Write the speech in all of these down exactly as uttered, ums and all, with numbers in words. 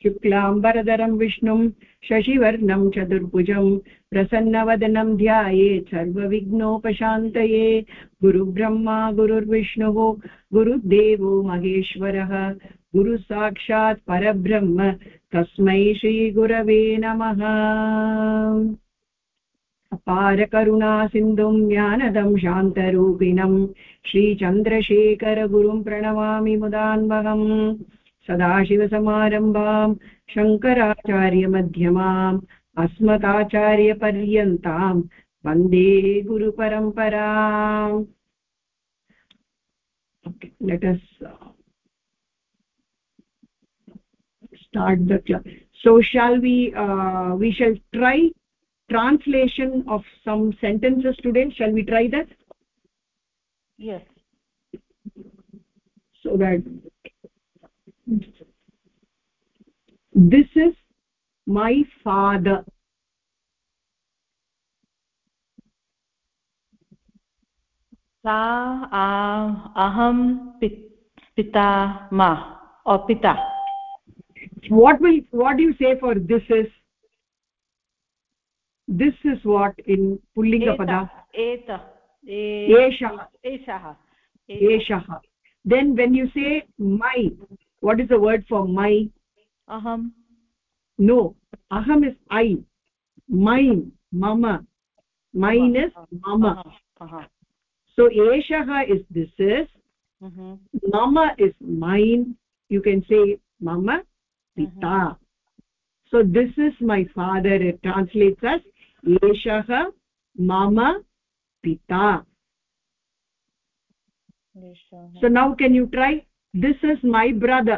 शुक्लाम्बरधरं विष्णुं शशिवर्णं चतुर्भुजं प्रसन्नवदनं ध्यायेत् सर्वविघ्नोपशान्तये गुरुब्रह्मा गुरुर्विष्णुः गुरुदेवो महेश्वरः गुरुसाक्षात् परब्रह्म तस्मै श्रीगुरवे नमः। अपार करुणा सिन्धुं ज्ञानदं शान्तरूपिणं श्रीचन्द्रशेखरगुरुं प्रणमामि मुदान्वहम्। सदाशिवसमारम्भां शङ्कराचार्यमध्यमाम् अस्मदाचार्यपर्यन्तां वन्दे गुरुपरम्पराम्। Okay, let us uh, start the class. So shall we uh, we shall try translation of some sentences today. Shall we try that? Yes. So that this is my father. Sa aham pita ma or pita. What will what do you say for this is? This is what in pullinga pada? Eta. Esha. Eshaha. Eshaha. Then when you say my, what is the word for my? Aham. No, aham is I. Mine, mama. Mine is mama. Aha. So eshaha is this is. Mm-hmm. Mama is mine. You can say mama, pita. Mm-hmm. So this is my father. It translates as eshaha mama pita. Eshaha. So now can you try? This is my brother.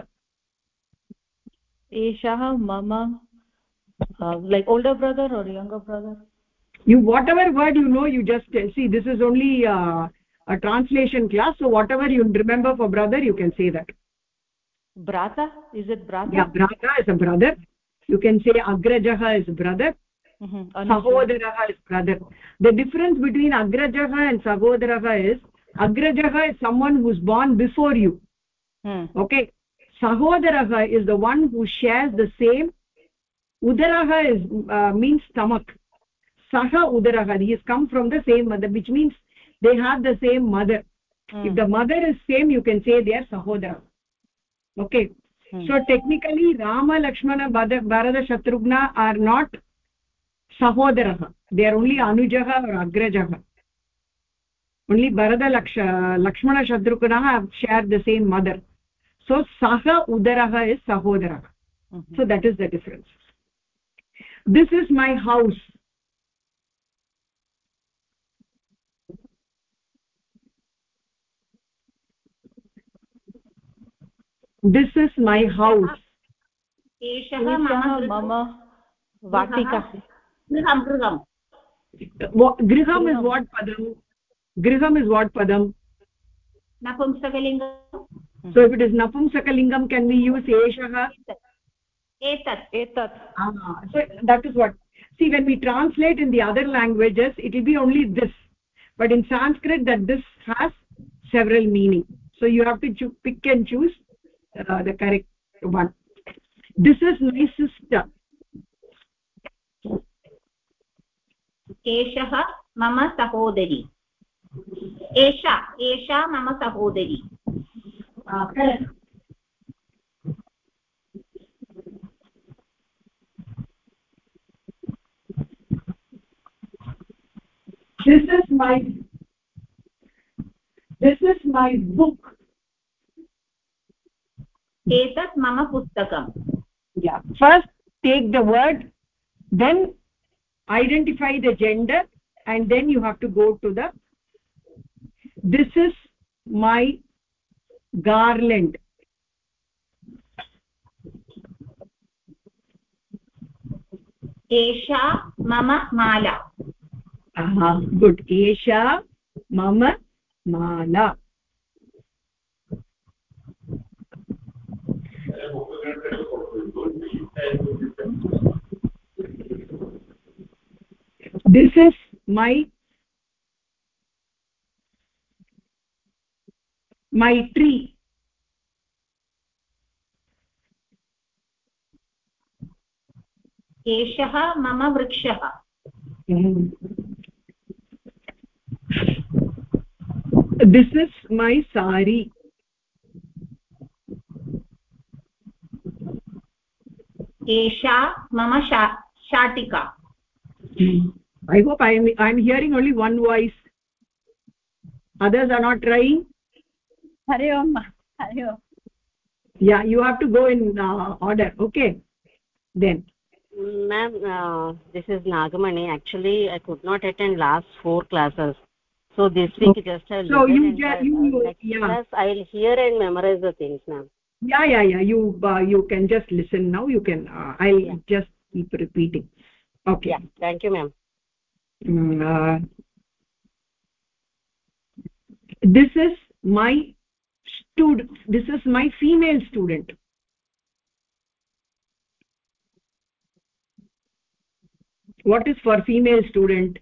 Eshaha mama. Uh, like older brother or younger brother? You whatever word you know, you just uh, see. This is only uh, a translation class, so whatever you remember for brother, you can say that. Brata? Is it brata? Yeah, brata is a brother. You can say agrajaha is brother. Mm-hmm. Sahodaraha is brother. The difference between agrajaha and sahodaraha is agrajaha is someone who's born before you. Hmm. Okay. Sahodaraha is the one who shares the same. Udaraha is uh, means stomach. Saha udaraha, he has come from the same mother, which means they have the same mother. Hmm. If the mother is same, you can say they are sahodara. Okay. Hmm. So technically Rama, Lakshmana, Bharata, Shatrughna are not sahodaraha. They are only anujaha or agrajaha. Only Bharata, Lakshmana, Shatrughna have shared the same mother. So saha udaraha is sahodaraha. Mm-hmm. So that is the difference. This is my house. This is my house. Eshaha mama vatika. Griham griham. Griham is what padam? Griham is what padam? Napumsakalingam. So if it is napumsakalingam, can we use eshaha? Etat. Etat. Ah, so that is what. See, when we translate in the other languages, it will be only this. But in Sanskrit, that this has several meanings. So you have to cho pick and choose uh, the correct one. This is my sister. Eshaha mama sahodari. Esha. Esha mama sahodari. Ah, correct. This is my this is my book. Etat mama pustakam. Yeah, first take the word, then identify the gender, and then you have to go to the this is my garland. Esha mama mala. Aha, good. Esha mama mala. This is my my tree. एषः मम वृक्षः this is my sari एषा मम शाटिका I hope I am I am hearing only one voice. Others are not trying. Hari Om. Hari Om. Yeah, you have to go in uh, order. Okay. Then. Ma'am, uh, this is Nagamani. Actually, I could not attend last four classes. So this week okay. just I so you, and just, uh, you next yeah. class I will hear and memorize the things, ma'am. Yeah, yeah, yeah. You uh, you can just listen now. You can. Uh, I'll yeah. just keep repeating. Okay. Yeah. Thank you, ma'am. Mm, uh, this is my student. This is my female student. What is for female student?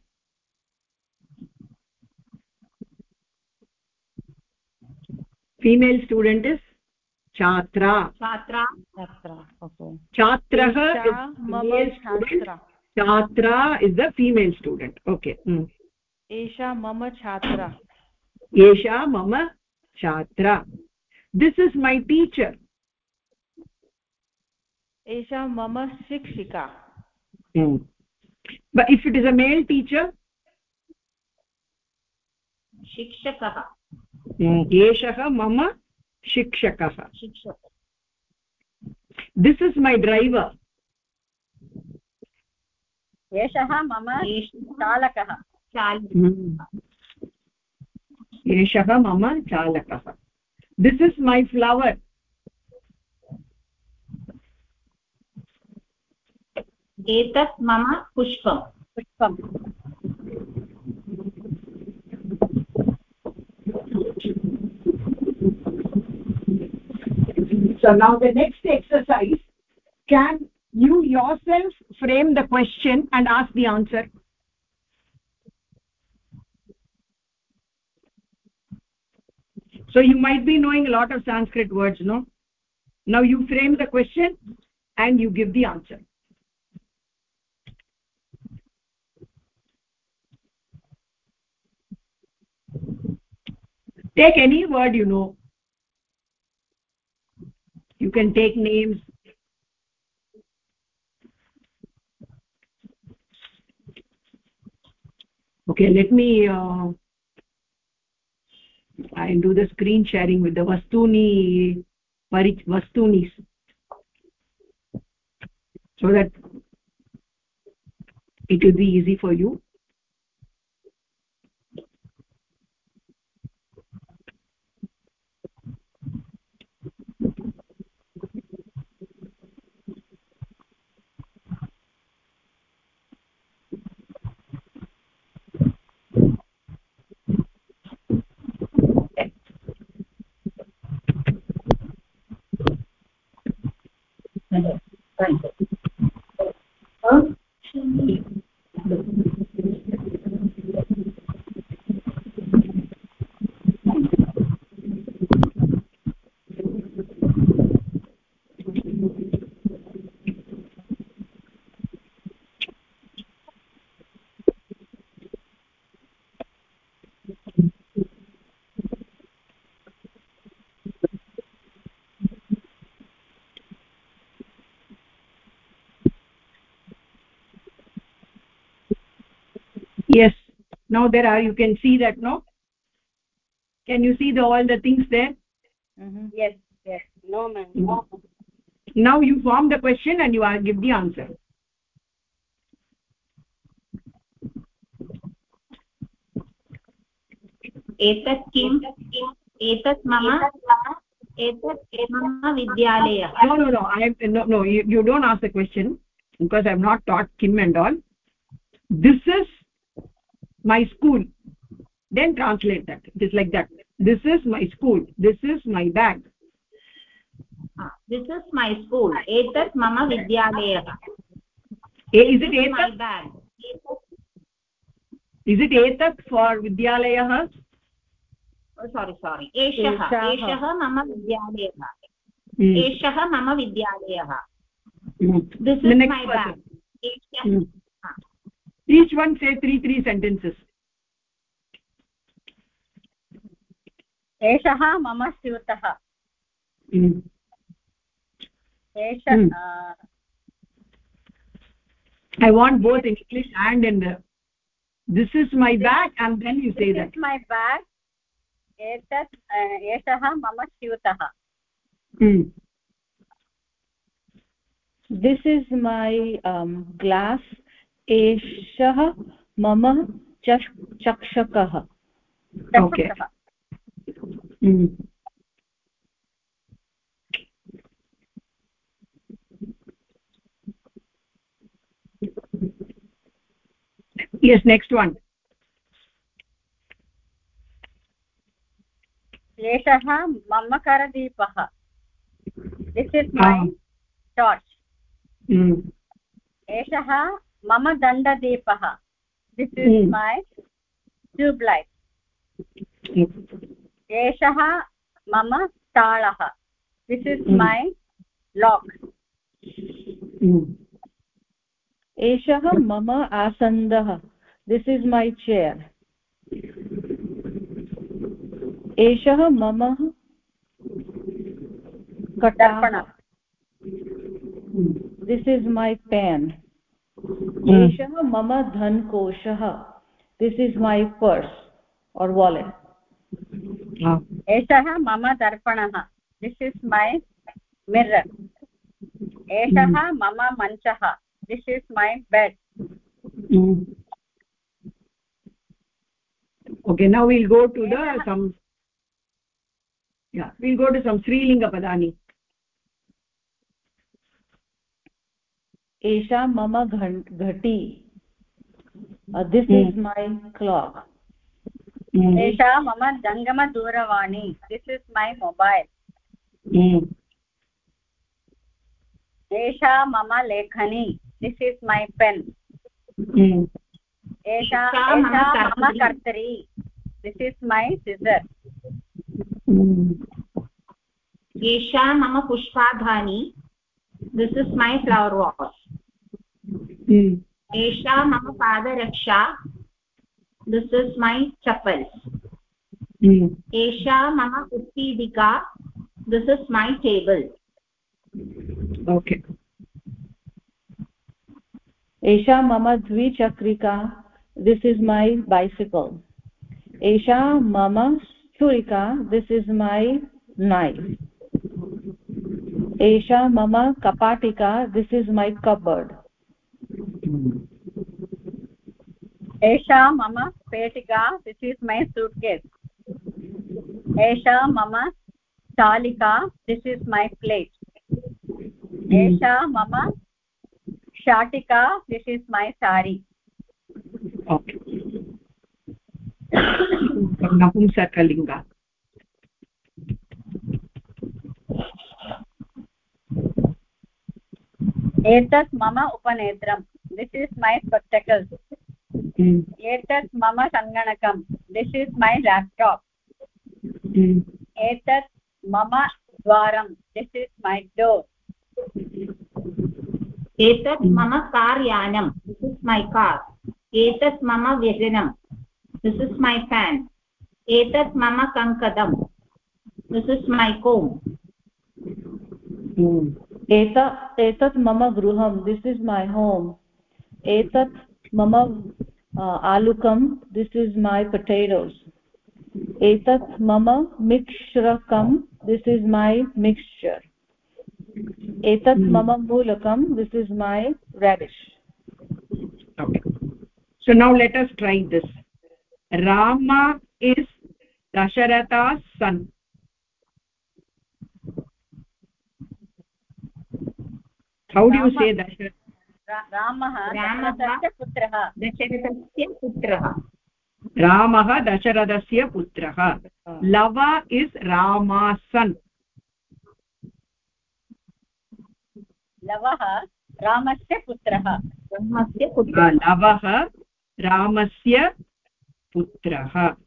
Female student is chatra. Chatra. Chatra. Okay. Chatraha is male student. Chatra is the female student. Okay. Mm. Esha mama chatra. Esha mama chatra. This is my teacher. Esha mama shikshika. Mm. But if it is a male teacher, shikshakah. Mm. Eshah mama shikshakah. Shikshakah. This is my driver. Eshah mama chalakah. Mm. Eshah mama chalakah. This is my flower. एतत् मम पुष्पं पुष्पं So now the next exercise, can you yourself frame the question and ask the answer? So you might be knowing a lot of Sanskrit words, no? Now you frame the question and you give the answer. Take any word you know. You can take names. Okay, let me uh, I'll do the screen sharing with the Vastuni Parich Vastunis, so that it will be easy for you. Yes, now there are, you can see that, no? Can you see the all the things there? Mm-hmm. Yes, yes. No, ma'am. No. Now you form the question and you are give the answer. एतत् किम् एतत् मम एतत् मम विद्यालयः. No, no, no. I have no, no. You, you don't ask the question because I have not taught Kim and all. This is my school. Then translate that. It is like that. This is my school. This is my bag. Ah, this is my school. Etat mama vidyalaya. Is it etat? My bag. Is it etat for vidyalaya? Oh, sorry, sorry. Eshah. Eshah mama vidyalaya. Eshah mama vidyalaya. This is my bag. hmm. Each one say three three sentences. एषः मम स्यूतः hmm. एष hmm. I want both in English and in the this is my bag and then you say that. This is my bag. एतत् एषः मम स्यूतः. hmm. This is my um, glass. एषः मम चषकः. Okay. hmm. Yes, next one. एषः मम करदीपः. This is my ah. torch. hmm. एषः मम दण्डदीपः. This is hmm. my tube light. एषः मम ताळः. This is hmm. my lock. hmm. एषः मम आसन्दः. This is my chair. एषः मम कटाः. This is my pen. एषः मम धनकोशः. This is my purse or wallet. एषः मम दर्पणः. This is my mirror. एषः मम मञ्चः. This is my bed. mm. Okay, now we'll go to the some yeah we'll go to some Srilinga padani. एषा मम घटी. uh, this mm. is my clock. mm. एषा मम जङ्गमदूरवाणी. This is my mobile. mm. एषा मम लेखनी. This is my pen. mm. एषा मम कर्तरी. This is my scissor. mm. एषा मम पुष्पाधानी. This is my flower vase. mm. एषा मम पादरक्षा. This is my chappals. mm. एषा मम उत्पीठिका. This is my table. Okay. एषा मम द्विचक्रिका. This is my bicycle. एषा मम छुरिका. This is my knife. एषा मम कपाटिका. This is my cupboard. एषा मम पेटिका. This is my suitcase. एषा मम स्थालिका. This is my plate. एषा मम शाटिका. This is my sari. Okay. Napumsakalinga. एतत् मम उपनेत्रम्. This is my spectacles. mm. एतत् मम सङ्गणकम्. This is my laptop. mm. एतत् मम द्वारम्. This is my door. एतत् mm. मम कार्यानम्. This is my car. एतत् मम व्यजनम्. This is my fan. एतत् मम कङ्कदम्. This is my comb. mm. एत एतत् मम गृहम्. This is my home. एतत् मम uh, आलुकम्. This is my potatoes. एतत् मम मिश्रकम्. This is my mixture. एतत् mm. मम मूलकम्. This is my radish. Okay. So now let us try this. Rama is Dasharatha's son. How do you say Dasharatha? रामः दशरथस्य पुत्रः. दशरथस्य पुत्रः. रामः दशरथस्य पुत्रः. Lava is Rama's son. लवः रामस्य पुत्रः. रामस्य पुत्रः. लवः रामस्य पुत्रः.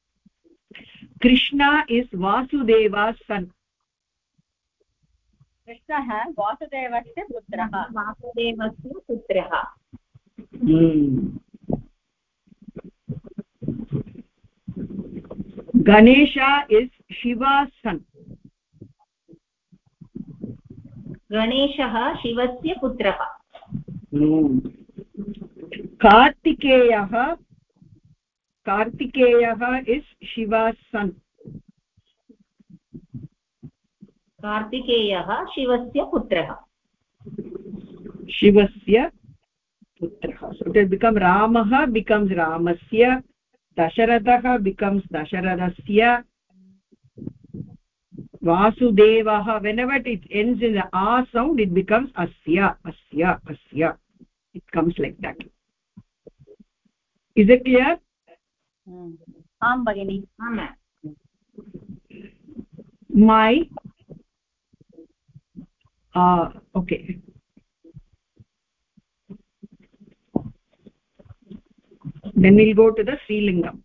Krishna is Vasudeva's son. कृष्णः वासुदेवस्य पुत्रः वासुदेवस्य पुत्रः Ganesha is Shiva's son. गणेशः शिवस्य पुत्रः Kartikeyah Kartikeyah is Shiva's son. कार्तिकेयः शिवस्य पुत्रः Shivasya putrah. So it will become Ramah becomes Ramasya, Dasharatha becomes Dasharadasya, Vasudevah, whenever it ends in the A sound, it becomes Asya, Asya, Asya. It comes like that. Is it clear? आं भगिनि My uh okay. Then we'll go to the Srilingam.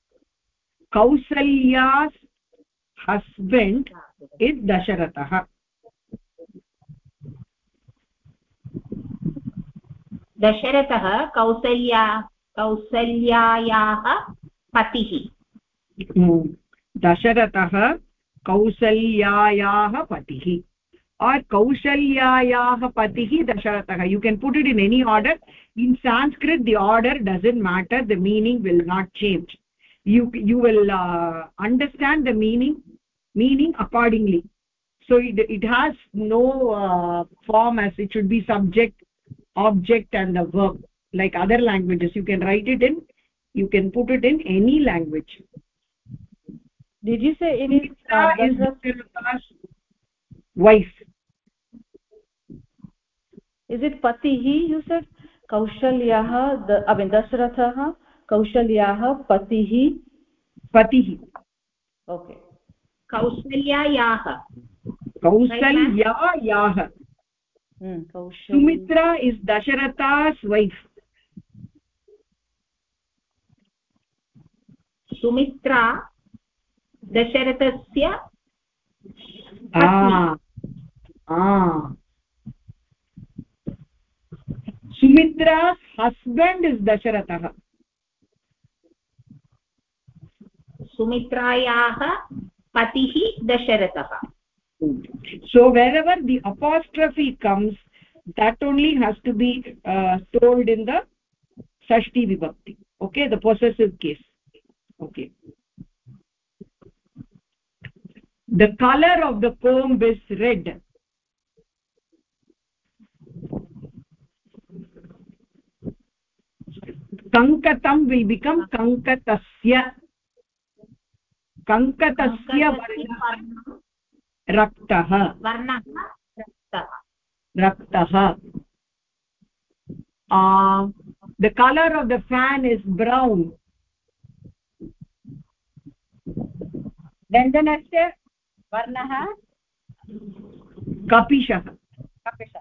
Kausalya's husband is Dasharatha. दशरथः कौसल्या कौसल्यायाः पतिः Dasharatha Kausalyayaah patihi or Kaushalyayaah patihi Dasharatha. You can put it in any order. In Sanskrit the order doesn't matter, the meaning will not change. You you will uh, understand the meaning meaning accordingly. So it, it has no uh, form as it should be subject, object and the verb like other languages. You can write it in, you can put it in any language. Did you say it is uh, Dasharatha's wife? Is it patihi? You said Kaushalyah, the I mean Dasharatha, Kaushalyah patihi. Patihi. Okay. कौसल्यायाः Kaushalyayaah. Hmm. Sumitra is Dasharatha's wife. Sumitra दशरथस्य Ah. Ah. Sumitra's husband is Dasharatha. सुमित्रायाः पतिः दशरथः So wherever the apostrophe comes, that only has to be uh, told in the Shashti Vibhakti. Okay, the possessive case. Okay. The color of the comb is red. Kankatam will become Kankatasya. Kankatasya varnah raktah. वर्णः रक्तः Raktah. Uh, the color of the fan is brown. Dandanasya varnah Kapishah. Kapishah.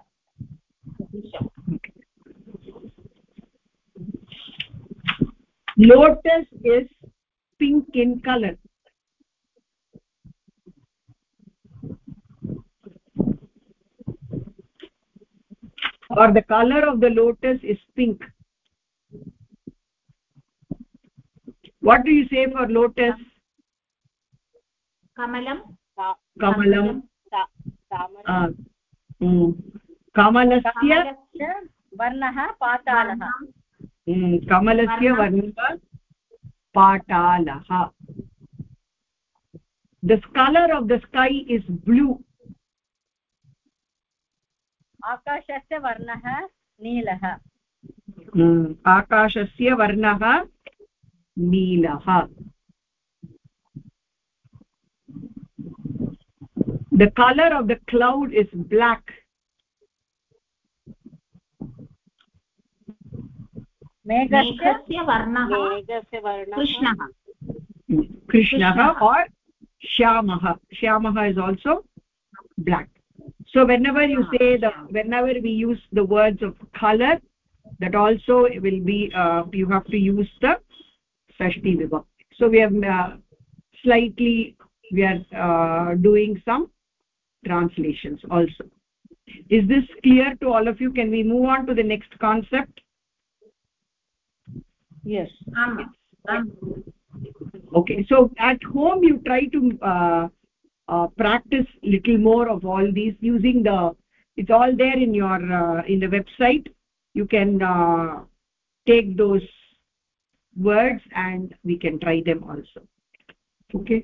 Lotus is pink in color. Or the color of the lotus is pink. What do you say for lotus? कमलं Kamalam. Uh, mm. Kamalasya varnah patalah. mm, Kamalasya varnah patalah. The color of the sky is blue. आकाशस्य वर्णः नीलः. mm, Akashasya varnah neelah. The color of the cloud is black. मेघस्य वर्णः कृष्णः Krishnah or Shyamah. Shyamah is also black. So whenever you say the whenever we use the words of color, that also will be uh, you have to use the Shashti Vibhakti. So we have uh, slightly we are uh, doing some translations also. Is this clear to all of you? Can we move on to the next concept? Yes. um, um, Okay, so at home you try to uh, uh, practice little more of all these using the, it's all there in your uh, in the website. You can uh, take those words and we can try them also. Okay.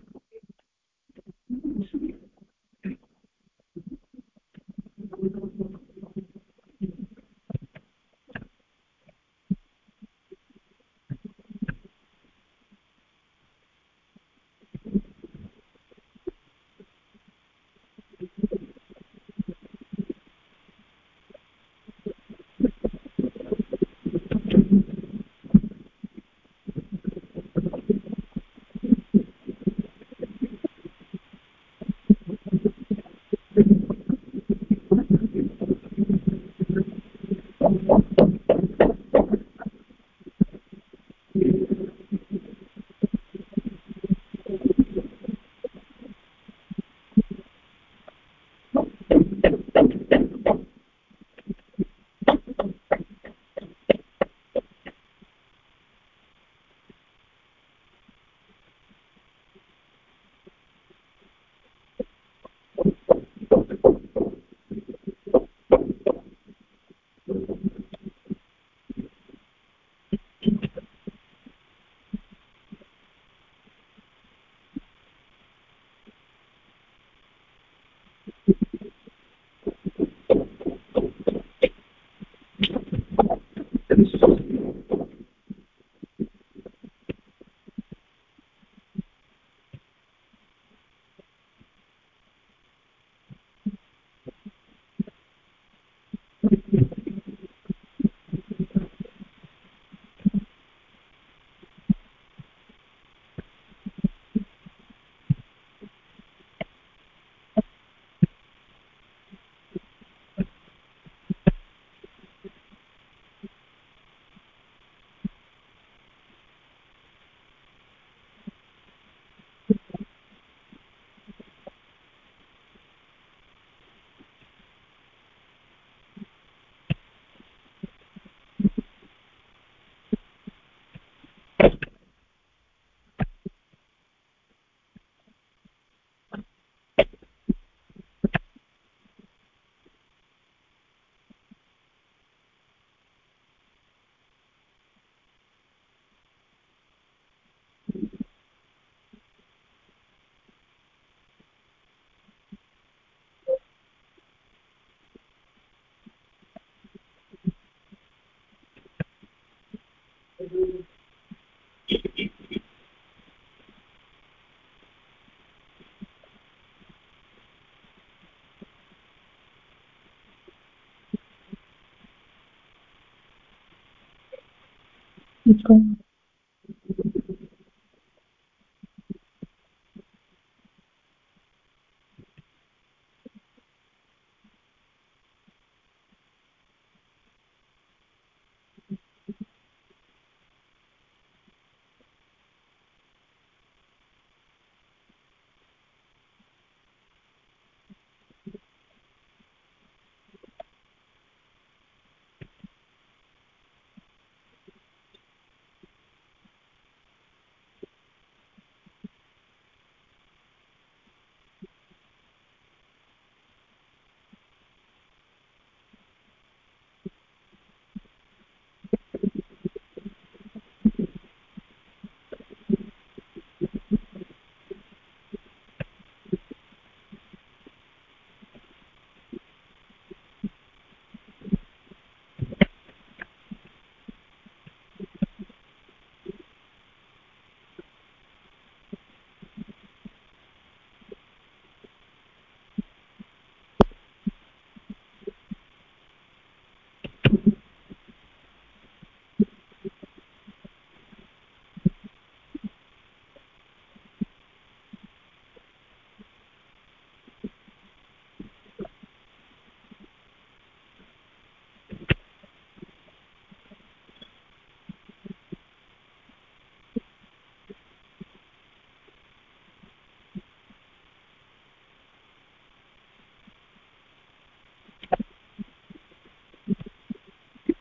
Okay.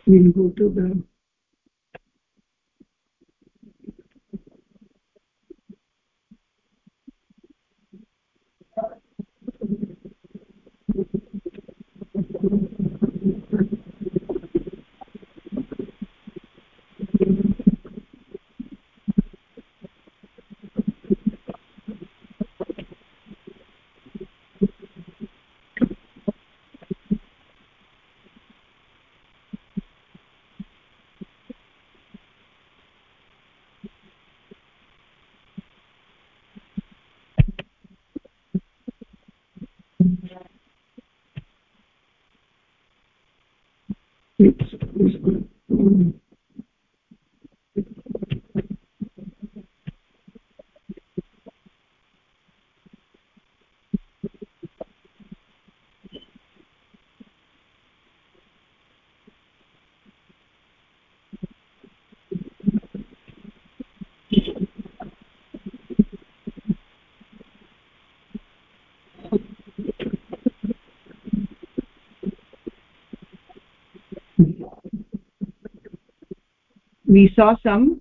We'll go to the we saw some.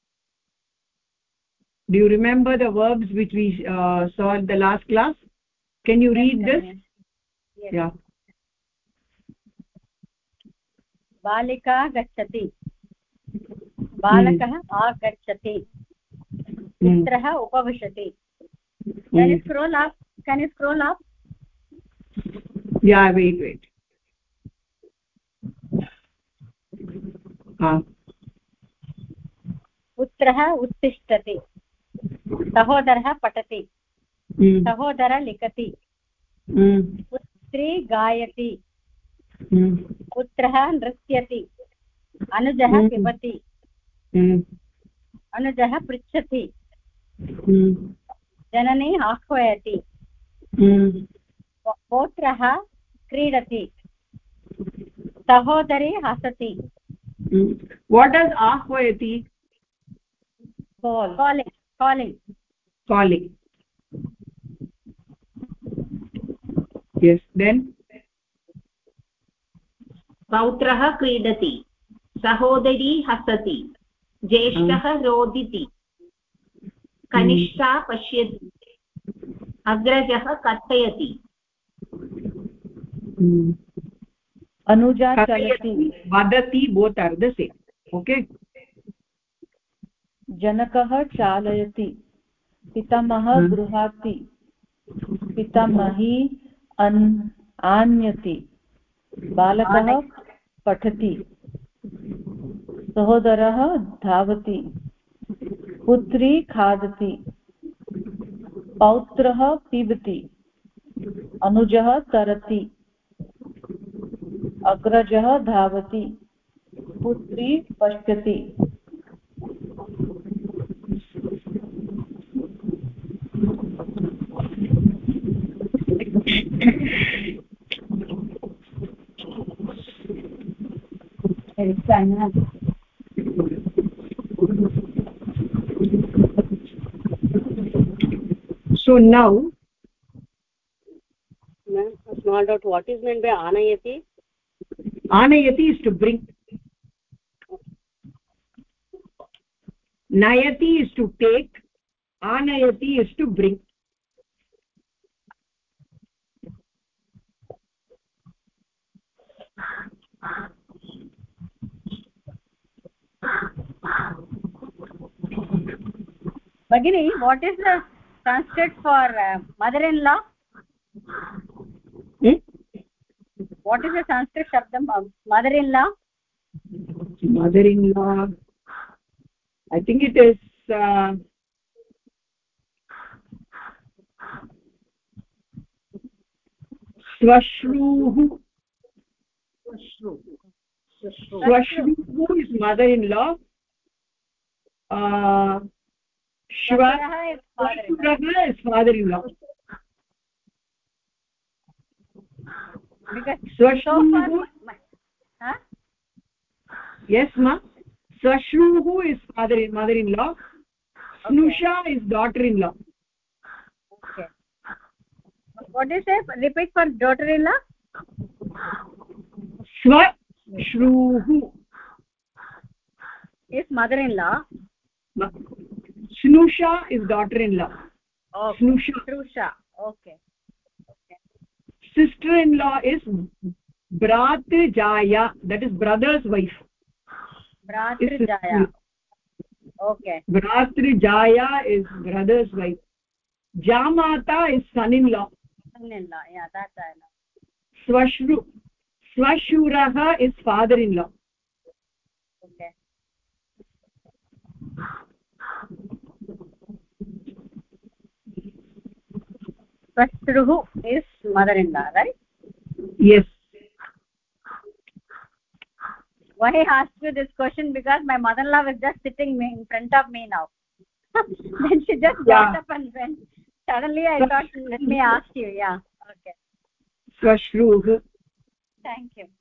Do you remember the verbs which we uh, saw in the last class? Can you read this? Yes. Yeah. बालिका गच्छति, बालकः आगच्छति, मित्रः उपविशति. Can you scroll up? Can you scroll up? Yeah, wait, wait. Ah. पुत्रः उत्तिष्ठति, सहोदरः पठति, सहोदरः लिखति, पुत्री गायति, पुत्रः नृत्यति, अनुजः पिबति, अनुजः पृच्छति, जननी आह्वयति, पौत्रः क्रीडति, सहोदरी हसति. What does ahvayati? Call. Calling. Calling. Calling. Yes. Then. पौत्रः क्रीडति, सहोदरी हसति, ज्येष्ठः रोदिति, कनिष्ठा पश्यति, अग्रजः कर्तयति, अनुजा चलति, वदति. Both are the same. Okay. जनकः चालयति, पितामहः गृहाति, पितामही आनयति, बालकः पठति, सहोदरः धावति, पुत्री खादति, पौत्रः पिबति, अनुजः तरति, अग्रजः धावति, पुत्री पश्यति. So now, small doubt, what is meant by anayati? Anayati is to bring. Nayati is to take. Anayati is to bring. Bagini, what is the Sanskrit for uh, mother-in-law? Hmm? What is the Sanskrit shabdam of mother-in-law? Mother-in-law. I think it is uh, Swashruhu. Swashruhu is mother-in-law. Uh, Shvaraha is father-in-law. Because Swashruhu. Huh? Yes, ma. Swashruhu is father mother-in-law. Snusha is daughter-in-law. Okay. What do you say? Repeat for daughter-in-law. Swa Shruhu is mother-in-law. Shnusha is daughter-in-law. Okay. Shnusha. Shrusha. Okay. Okay. Sister-in-law is Bratrijaya, that is brother's wife. Bratrijaya. Okay. Bratrijaya is brother's wife. Jamata is son-in-law. Son-in-law. Yeah, that's I know. Swashru Swashuraha is father-in-law. Okay. Swashruhu is mother-in-law, right? Yes. Why I asked you this question? Because my mother-in-law was just sitting me in front of me now. Then she just got Yeah. up and went. Suddenly I thought, let me ask you. Yeah. Okay. Swashruhu. Thank you.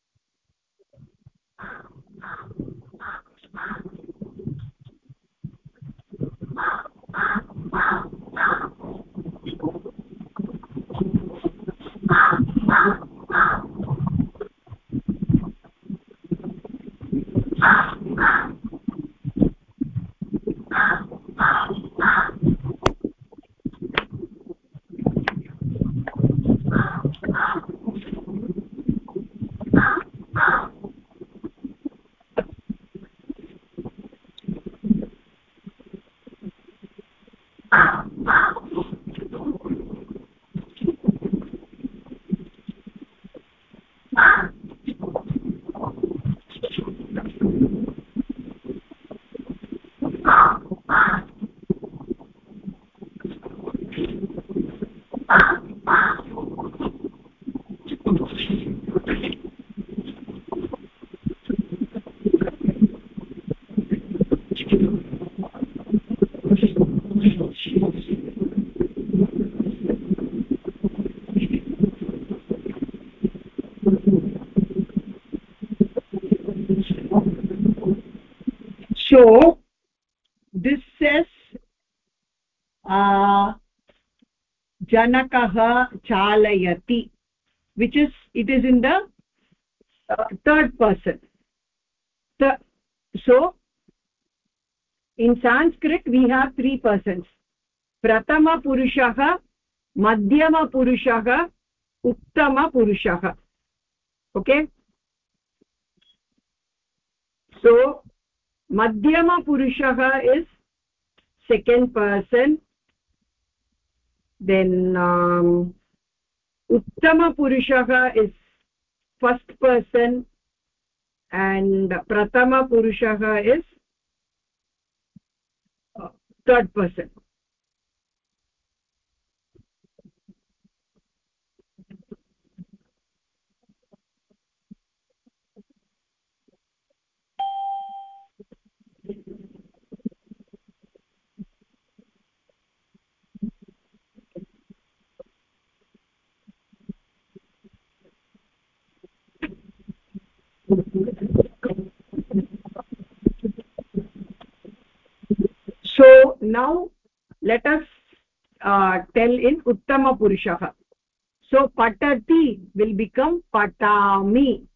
So this says uh, Janakah chalayati, which is it is in the uh, third person. The, so in Sanskrit we have three persons: Pratama Purushah, Madhyama Purushah, Uttama Purushah. Okay. So Madhyama Purushah is second person. Then um, Uttama Purushah is first person, and Pratama Purushah is uh, third person. So now let us uh, tell in Uttama Purushah. So patati will become patami,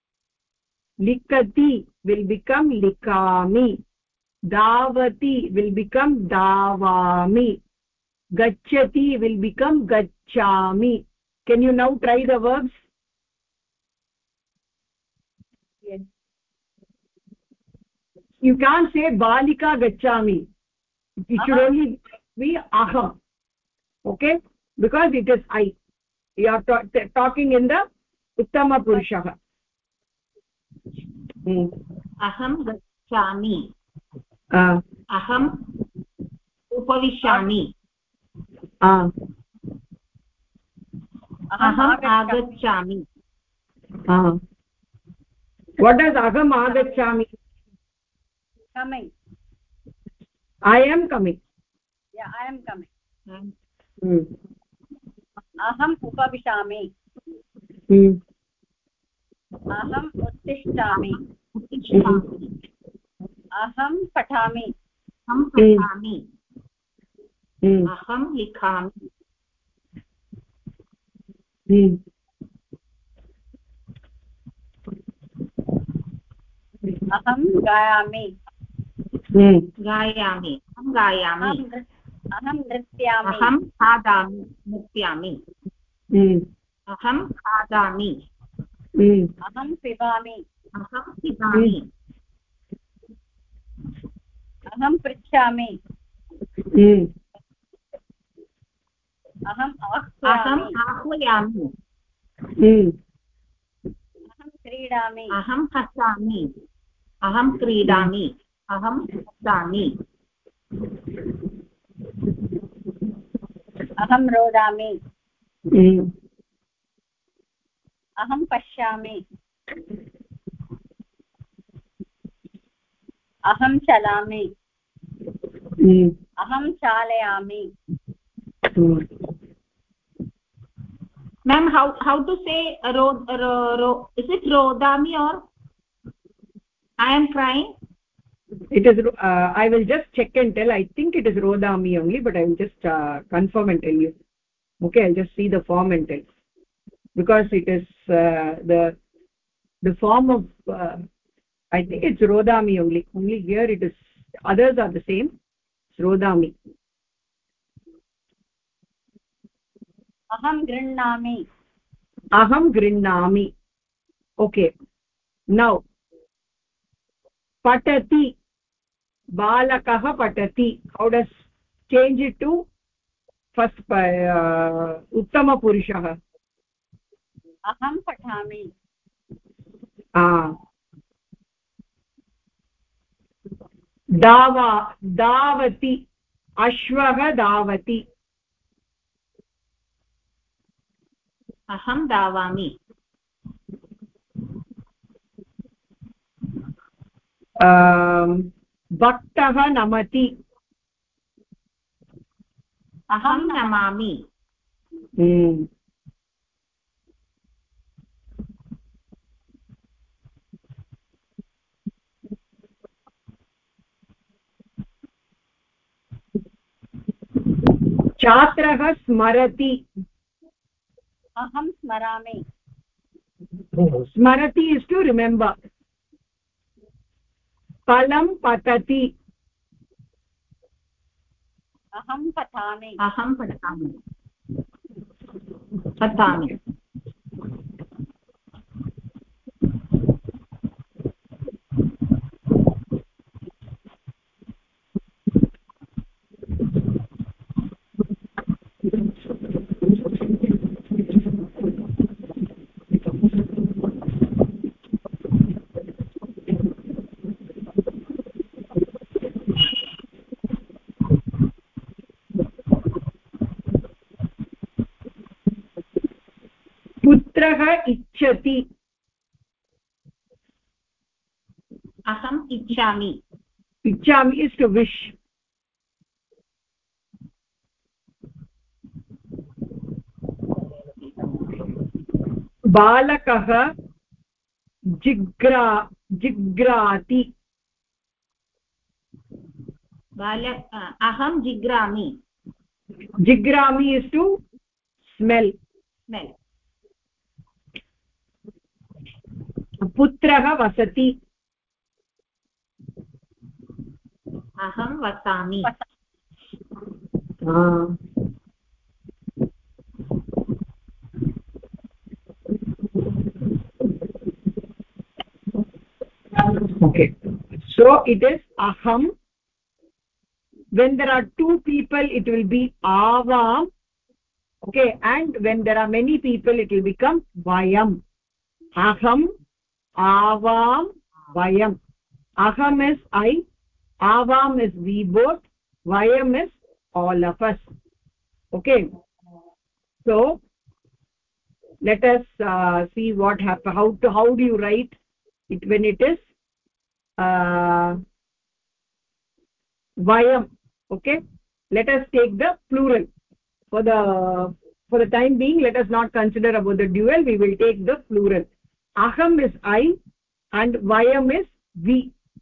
likati will become likami, davati will become davami, gacchati will become gacchami. Can you now try the verbs? Yes. You can't say balika gacchami. It should Uh-huh. only be aham. Okay, because it is I. You are ta talking in the Uttama Purushah. Hmm. aham gacchami, Uh, aham upavishami, uh, aham agacchami. uh. What does aham agacchami? Coming. I am coming. Yeah, I am coming. Hmm. Aham upavishami. Hmm. Aham uttishthami. Uttishthami, Aham patami. aham patami, Hmm. aham likhami. Hmm. aham gayami hmm gayami aham gayami aham nrityami aham khadami nrityami hmm aham khadami hmm aham pibami aham pibami aham pritchami hmm aham aham ahvayami ahvayami hmm aham kridami aham hasami aham kridami aham hasami aham rodami hmm aham pashyami aham chalami hmm aham chalayami hmm ma'am how how to say ro, ro, ro is it rodami or I am crying? It is uh, I will just check and tell. I think it is rodami only, but I will just uh, confirm and tell you. Okay, I'll just see the form and tell, because it is uh, the the form of uh, I think it's rodami only. Only here it is, others are the same. It's rodami. aham grinnami Aham grinnami. Okay, now patati, balakah patati. How does change it to first uh, uttama purushah? aham pathami ah दावा दावति अश्वः धावति aham davami भक्तः नमति aham namami छात्रः स्मरति aham smarami स्मरति is to remember फलं पतति aham pathami aham patami patami पुत्रः इच्छति aham ichchami इच्छामि is to wish बालकः जिग्रा जिग्राति balak uh, aham jigrami जिग्रामि is to smell smell पुत्रः वसति aham vasami okay so it is aham. When there are two people it will be avam, okay, and when there are many people it will become vayam. Aham, avam, vayam. Aham is I, avam is we both, vayam is all of us. Okay, so let us uh, see what happen, how to how do you write it when it is uh, vayam. Okay, let us take the plural for the for the time being. Let us not consider about the dual. We will take the plural. Aham is I and vayam is we.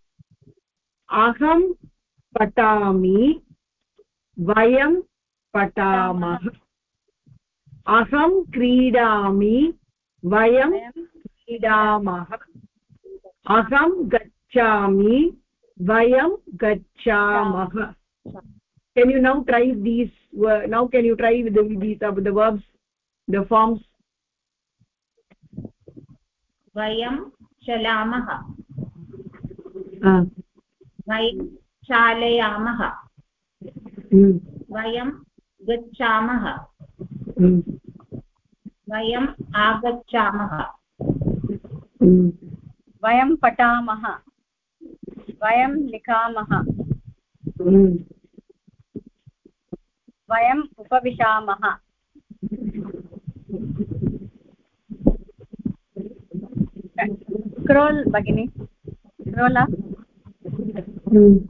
Aham patami, vayam patamah. Aham kridami, vayam kridamah. Aham gachami, vayam gachamah. Can you now try these? Now can you try with the, these uh, the verbs, the forms? vayam chalamah, uh. vayam chalayamah, mm. vayam gachamah, mm. vayam agachamah, mm. vayam patamah, vayam likhamah, mm. vayam upavishamah. Scroll bagini, scroll up. mm.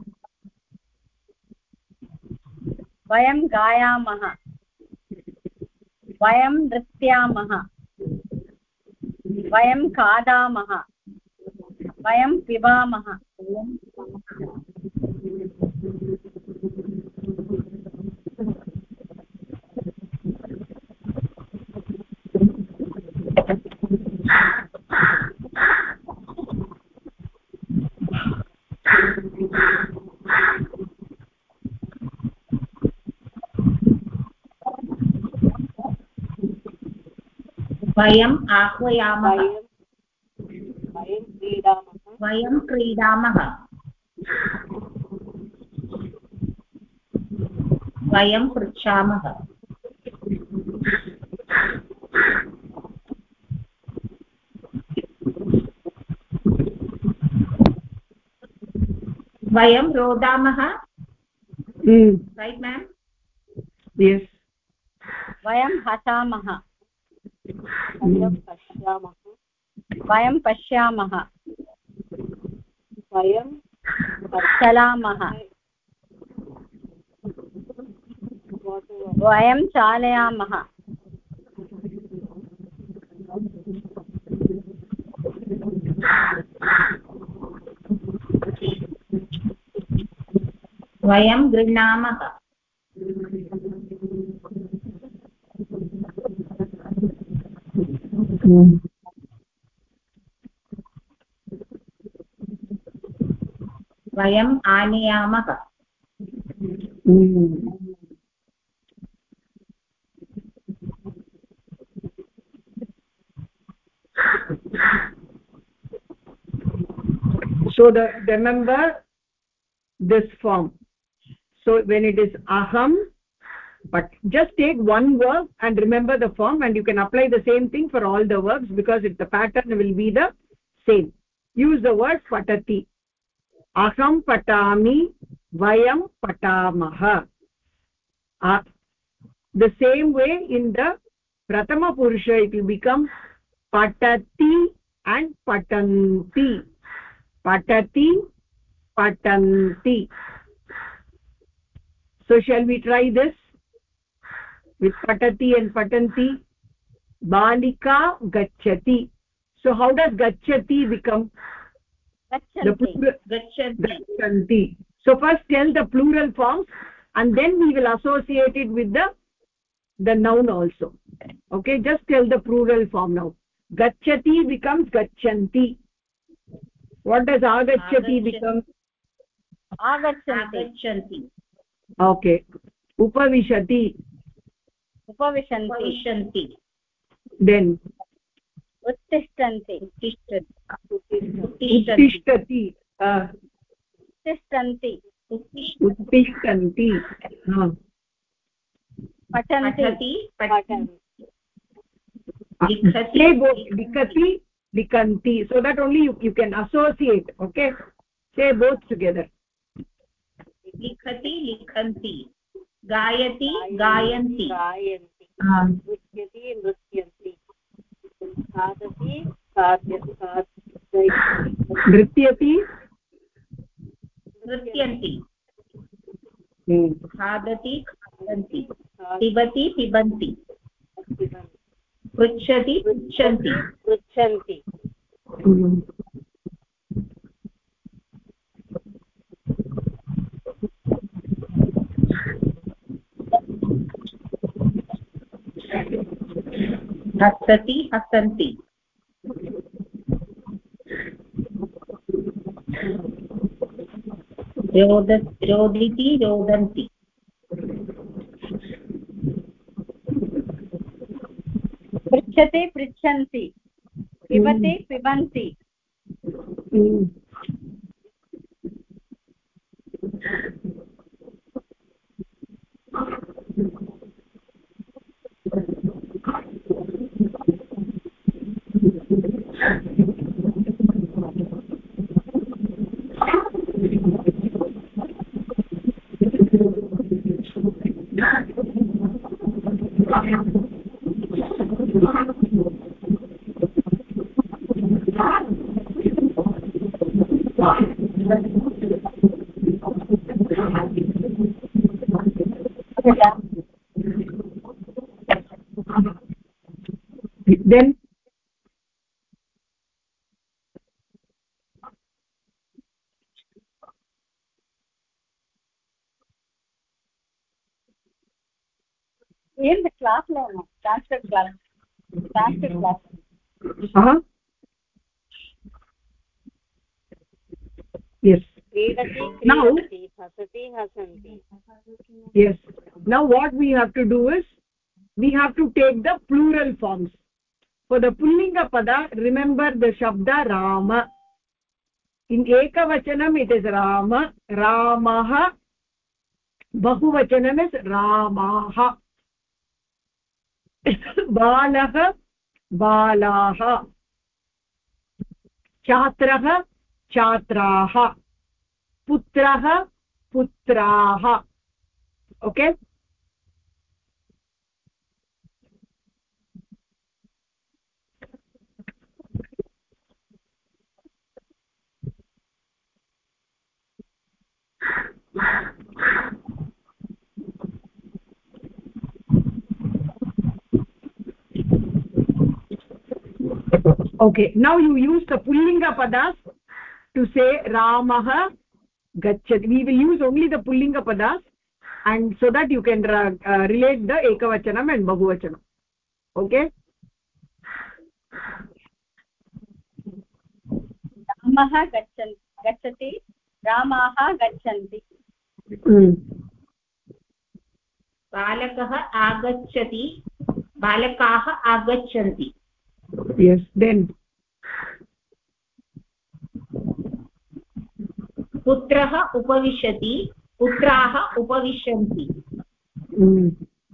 vayam gayamah, vayam nrityamah, vayam khadamah, vayam pibamah. vayam ahvayamah, vayam क्रीडामः, vayam क्रीडामः, vayam पृच्छामः, vayam rodamah. mm. Right, ma'am? Yes. vayam hasamah, vayam pashyamः, vayam pashyamah, vayam chalamah, vayam chalayamah, vayam grinamah, mm. vayam aniyamah, mm. So the remember this form. So when it is aham, but just take one verb and remember the form, and you can apply the same thing for all the verbs because it, the pattern will be the same. Use the word patati. Aham patami, vayam patamah. Uh, the same way in the prathama purusha it will become patati and patanti. Patati, patanti. So shall we try this with patati and patanti? Balika gacchati. So how does gacchati become? The plural, gachanti. So first tell the plural forms and then we will associate it with the the noun also. Okay, just tell the plural form now. Gacchati becomes gacchanti. What does agacchati become? agachanti. Okay. Upavishati. Upavishanti. Then uttishtanti. Uttishtati. Uh, uttishtanti. Uttishtanti. Uh. Patanti. patanti, Say both. Likati, likanti. So that only you, you can associate. Okay. Say both together. likhati likhanti, gayati gayanti, gayanti, nrutyati nrutyanti, khadati khadyati, Nrityati nrityanti, hmm. khadati khadanti, pibati pibanti, pruchati pruchanti, pruchanti. Hmm. hasati hasanti, रोद रोदिति रोदन्ति पृच्छति पृच्छन्ति पिबति पिबन्ति then in the class lo no transcript class transcript class uh-huh. Yes. क्रीडति Now, क्रीडन्ति हसति हसन्ति. Yes. Now what we have to do is we have to take the plural forms. For the pullinga pada, remember the shabda Rama. In ekavachanam it is Rama, Ramaha. Bahuvachanam is Ramaha. Balaha, Balaha. Chatraha, Chatraha. Putraha, Putraha. Okay? Okay, now you use the pullinga padas to say Ramah gacchati. We will use only the pullinga padas, and so that you can uh, uh, relate the ekavachanam and bahuvachanam. Okay? रामः गच्छन् गच्छति रामाः गच्छन्ति Mm. बालकः आगच्छति बालकाः आगच्छन्ति Yes, then पुत्रः उपविशति पुत्राः उपविशन्ति mm.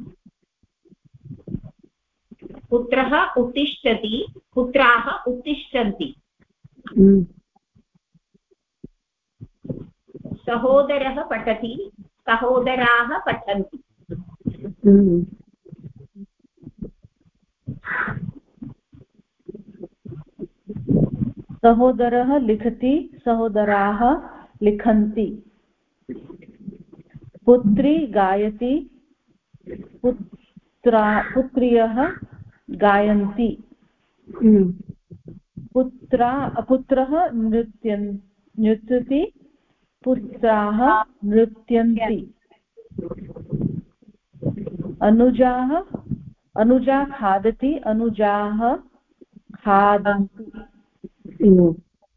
पुत्रः उत्तिष्ठति पुत्राः उत्तिष्ठन्ति Mm. सहोदरः पठति सहोदराः पठन्ति Mm. सहोदरः लिखति सहोदराः लिखन्ति पुत्री गायति पुत्रा पुत्र्यः गायन्ति Mm. पुत्रा पुत्रः नृत्यन् नृत्यति पुत्राः नृत्यन्ति अनुजाः अनुजा खादति अनुजाः खादन्ति Mm.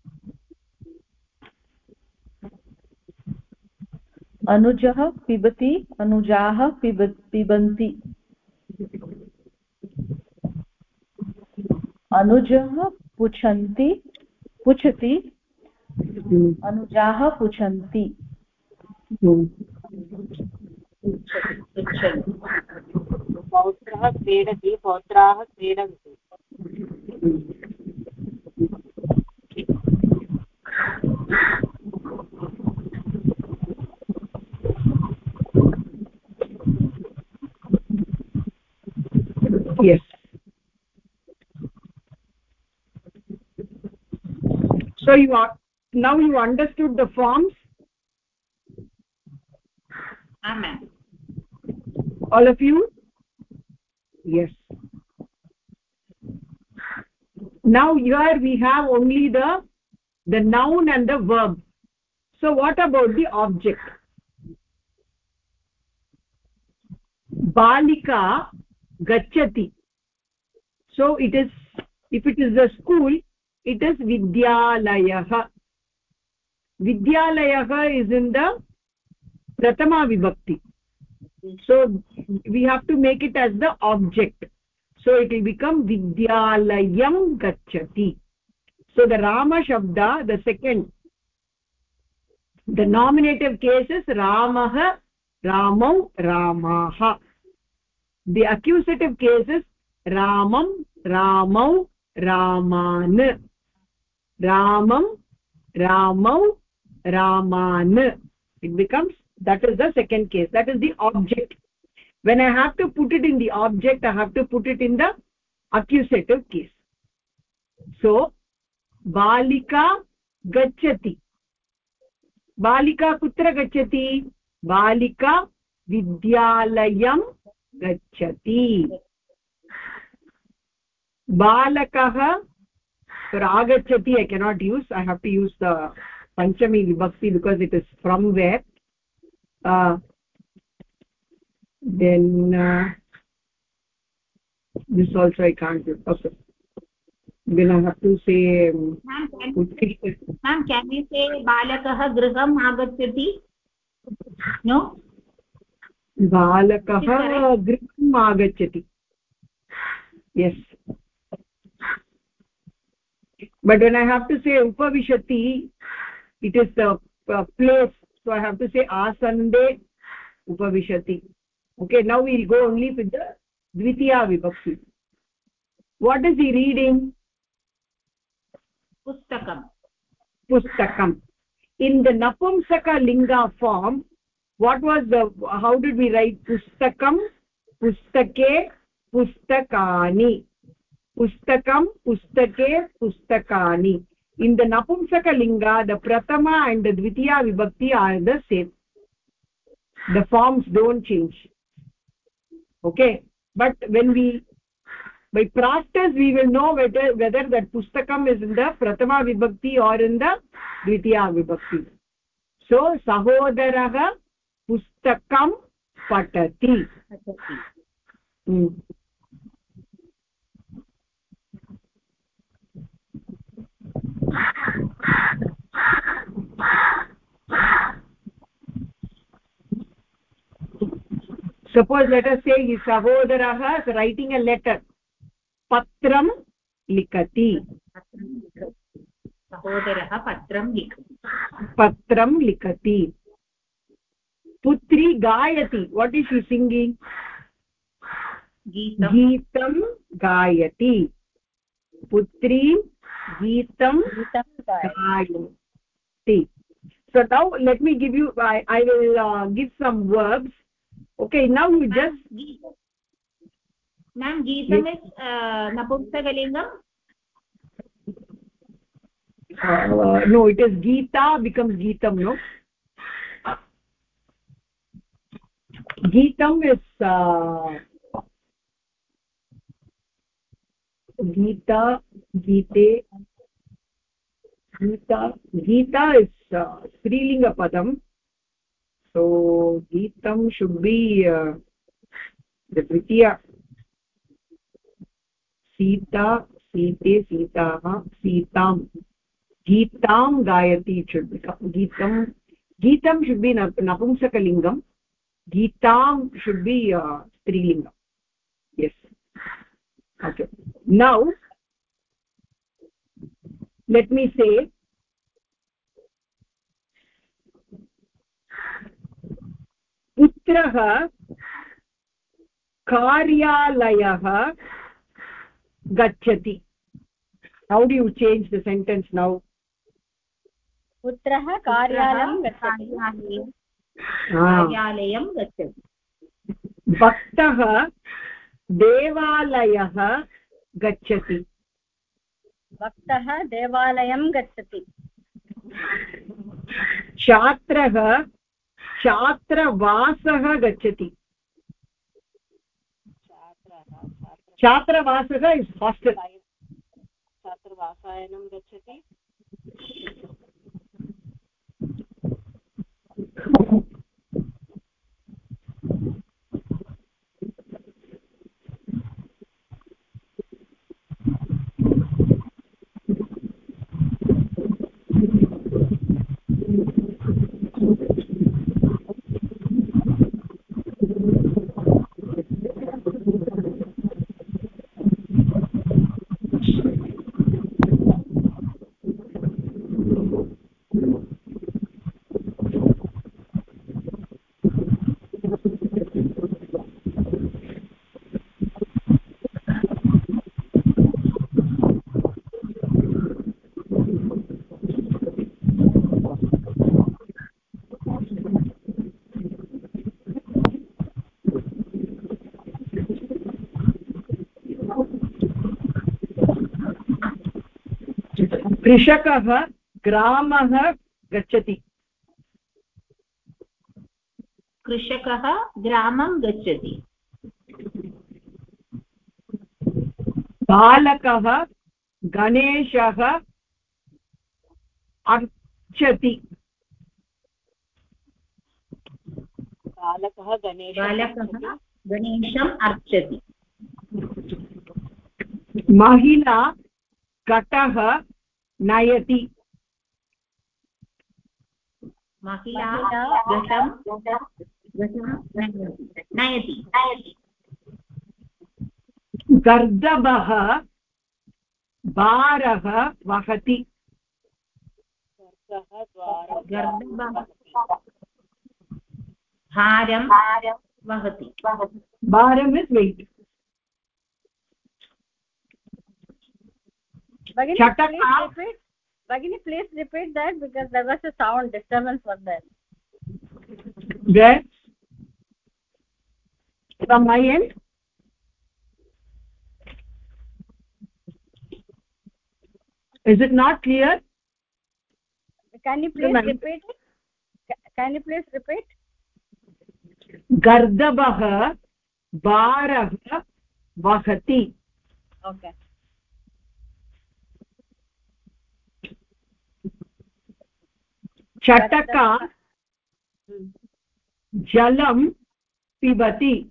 अनुजः पिबति अनुजाः पिब पिबन्ति अनुजः पुच्छन्ति पुच्छति Mm. अनुजाः पुच्छन्ति Mm. पौत्रः क्रीडति पौत्राः क्रीडन्ति. Yes. So you are now you understood the forms, Amen. all of you? Yes. Now here we have only the the noun and the verb. So what about the object? Balika gacchati. So it is, if it is the school, it is vidyalayah. Vidyalayah is in the Prathama Vibhakti. So we have to make it as the object. So it will become Vidyalayam Gacchati. So the Rama Shabda, the second, the nominative case is Ramah, Ramau, Ramaha. The accusative case is Ramam, Ramau, Raman. Ramam, Ramau, Raman. It becomes, that is the second case. That is the object. When I have to put it in the object, I have to put it in the accusative case. So, Balika Gacchati. Balika kutra Gacchati? Balika Vidyalayam Gacchati. Balakaha, for Agacchati I cannot use. I have to use the Panchami Vibhakti because it is from where. Uh, then uh, this also I can't do. Okay. Then I have to say um, ma'am, can, ma'am, can we say balakah griham agacchati? No, balakah griham agacchati. Yes, but when I have to say upavishati, it is the uh, place, so I have to say asande upavishati. Okay, now we'll go only with the dvitiya vibhakti. What is he reading? pustakam. Pustakam. In the napumsaka linga form, what was the, how did we write pustakam? Pustake, pustakani. Pustakam, pustake, pustakani. In the napumsaka linga, the prathama and the dvitiya vibhakti are the same. The forms don't change. Okay, but when we, by practice, we will know whether whether that pustakam is in the prathama vibhakti or in the dvitiya vibhakti. So sahodaraha pustakam patati. Hmm. Suppose let us say his sahodaraha is writing a letter. Patram likati. Sahodaraha patram likati. Patram likati. Putri gayati. What is she singing? Geetam. Geetam gayati. Putri Geetam gayati. So now let me give you, I, I will uh, give some verbs. Okay, now you just... Ma'am, Geetam yes. is uh, napumsakalingam? Uh, no, it is Geeta becomes Geetam, no? Geetam is... Uh, Geeta, Geete, Geeta, Geeta is uh, Strilinga Padam. So, Geetam should be uh, the Dvitiya. Sita, Site, Sitaha, Sitam. Geetam Gayati it should become. Geetam, Geetam should be Napumsakalingam. Geetam should be uh, Strilingam. Yes. Okay. Now, let me say, Putraha Karyalayah Gacchati. How do you change the sentence now? Putraha Karyalayam Gacchati. Karyalayam Gacchati. Bhaktah Devalayah Gacchati. Bhaktah Devalayam Gacchati. Chhatrah Chhatravasah Gacchati. Chhatravasah is hostel. Chhatravasayanam Gacchati. कृषकः ग्रामः गच्छति कृषकः ग्रामं गच्छति बालकः गणेशः अर्चति बालकः बालकः गणेशम् अर्चति महिला घटः नयति महिला घटं नयति गर्दभः भारः वहति गर्दभः भारं वहति भारम् is weight Bagini, Chataka. please repeat. Bagini, please repeat that because there was a sound disturbance was there. Yes. From my end. Is it not clear? Can you please repeat it? Can you please repeat? Gardabah Barah Vahati. Okay. Chataka Jalam Pibati.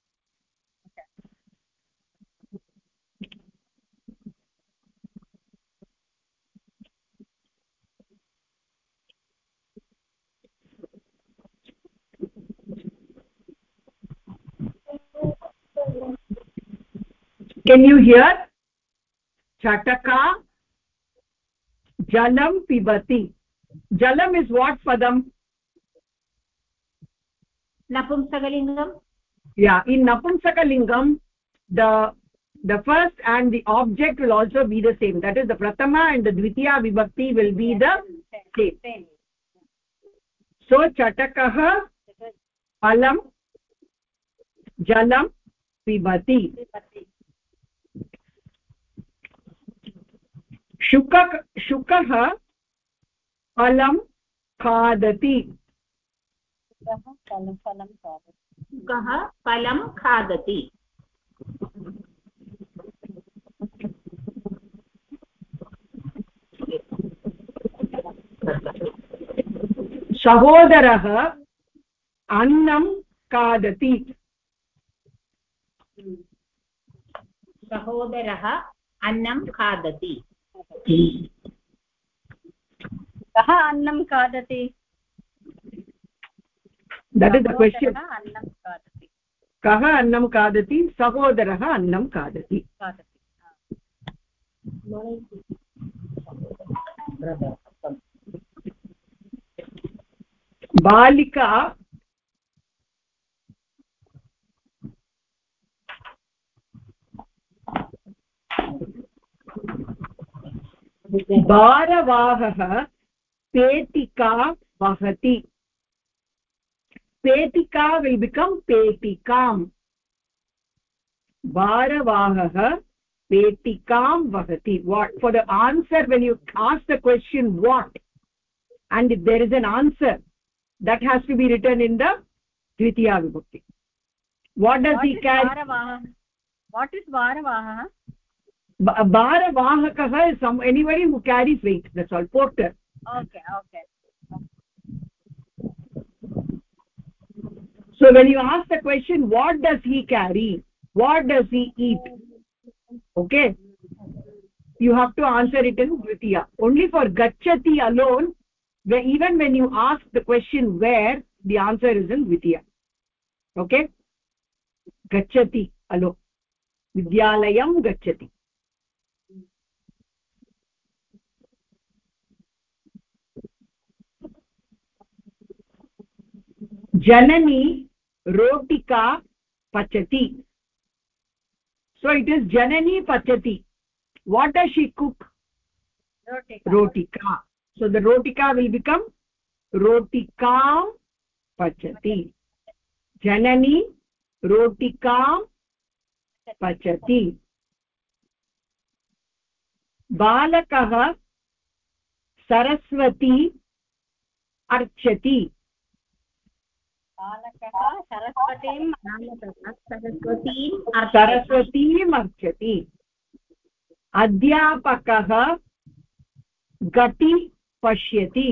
Can you hear? Chataka Jalam Pibati. Jalam is what padam? Napumsakalingam. Yeah, in Napumsakalingam, the the first and the object will also be the same. That is, the Prathama and the Dvitiya Vibhakti will be the same. So, Chatakah Palam Jalam Pibati. Shukak Shukah Palam Khadati. कः फलं खादति सहोदरः अन्नं खादति सहोदरः अन्नं खादति कः अन्नं खादति That is the question. अन्नं खादति कः अन्नं खादति सहोदरः अन्नं खादति बालिका भारवाहः पेटिका वहति Petika will become Petikam. Bharavahah Petikam Vahati. What? For the answer, when you ask the question what, and if there is an answer, that has to be written in the Dvitiya Vibhakti. What does what he carry? What is Bharavahah? Bharavahakah is some, anybody who carries weight. That's all. Porter. Okay, okay. So when you ask the question, what does he carry? What does he eat? Okay. You have to answer it in Dvitiya. Only for Gacchati alone, where even when you ask the question where, the answer is in Dvitiya. Okay. Gacchati alone. Vidyalayam Gacchati. janani rotika pachati. So it is janani pachati. What does she cook? Rotika. Rotika. So the rotika will become rotikam pachati. Janani rotikam pachati. Balakah saraswati archati. बालकः सरस्वतीं सरस्वतीं सरस्वतीम् अर्चति. अध्यापकः घटी पश्यति.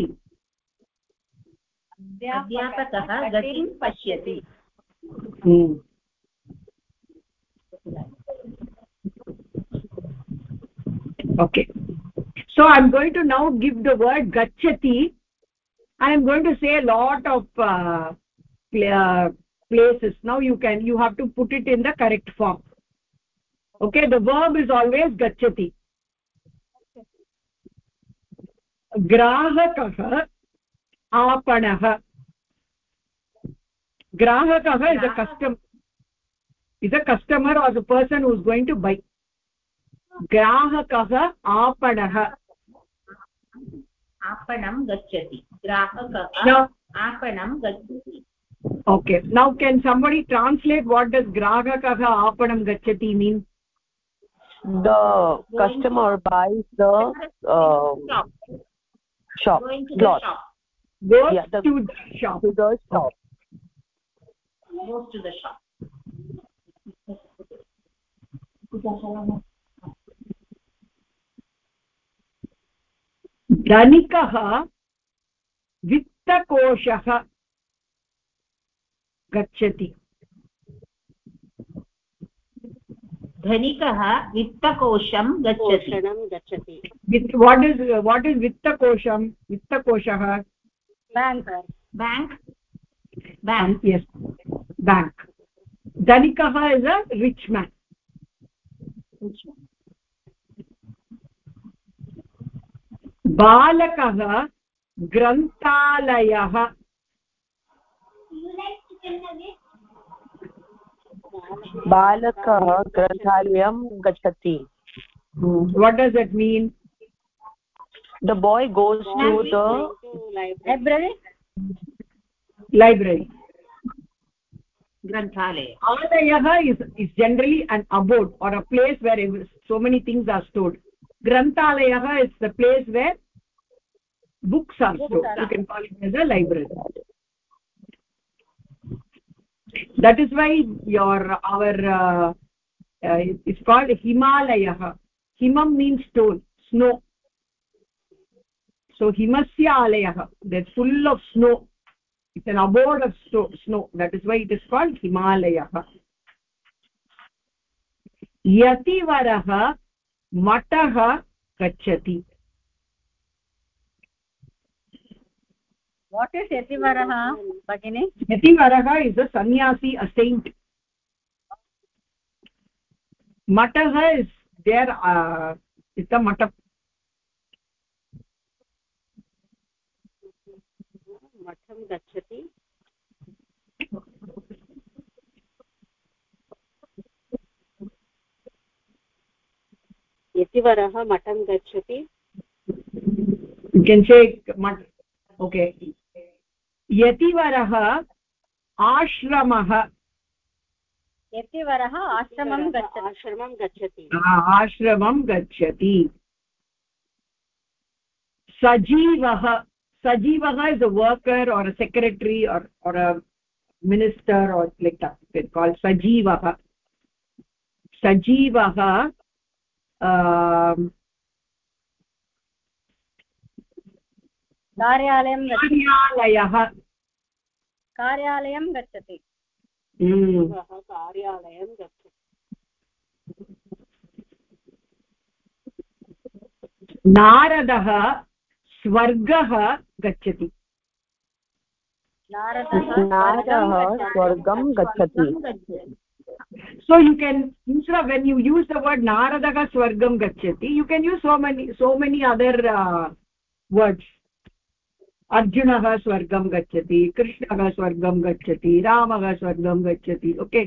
अध्यापकः गतिं पश्यति. Okay, so I'm going to now give the word gachati. I am going to say a lot of uh, uh, places. Now you can you have to put it in the correct form. Okay, the verb is always gachati. grahakah aapanah. Grahakah is a customer, is a customer or the person who is going to buy. grahakah aapanah. आपणं गच्छति. ग्राहकः आपणं गच्छति. Okay, now can somebody translate what does grahakah aapanam gachati mean? The customer buys the uh, shop. shop. Going to cloth. the shop. Goes Yeah, the, to the shop. to the shop. Goes to the shop. धनिकः वित्तकोशः गच्छति. धनिकः वित्तकोशं गच्छति. With what is what is vittakosham? Vittakoshah. bank. Bank. Bank. Yes, bank. Dhanikah is a rich man. Balakah granthalayah. Balakah granthalayam gachati. What does that mean? The boy goes to the Library. Library. Granthalaya. Alayah is, is generally an abode or a place where so many things are stored. Granthalayah is the place where books are stored. You can call it as a library. That is why your our uh, uh, it's called Himalayah. Himam means stone, snow. So himasya alayah, that's full of snow. It's an abode of snow. That is why it is called Himalayah. Yativarah matah gachati. What is Yativarah, Bhagini? Yativarah is a sannyasi, a saint. Matah is there, uh, it's a matah. Matham gachati. Yativarah matam gachati. You can say mat. Okay. Yativarah ashramah. Yativarah ashramam gachati. Ashramam gachati. Ah, ashramam gachati. Sajivah. Sajivah is a worker or a secretary or or a minister or like that. It's called Sajivah. Sajivah. Um, कार्यालयं गच्छति. कार्यालयः. कार्यालयं गच्छति. कार्यालयं गच्छति. नारदः स्वर्गः गच्छति. नारदः स्वर्गं गच्छति. So you can, instead of when you use the word Naradaha Swargam Gachati, you can use so many so many other uh, words. अर्जुनः स्वर्गं गच्छति, कृष्णः स्वर्गं गच्छति, रामः स्वर्गं गच्छति. Okay,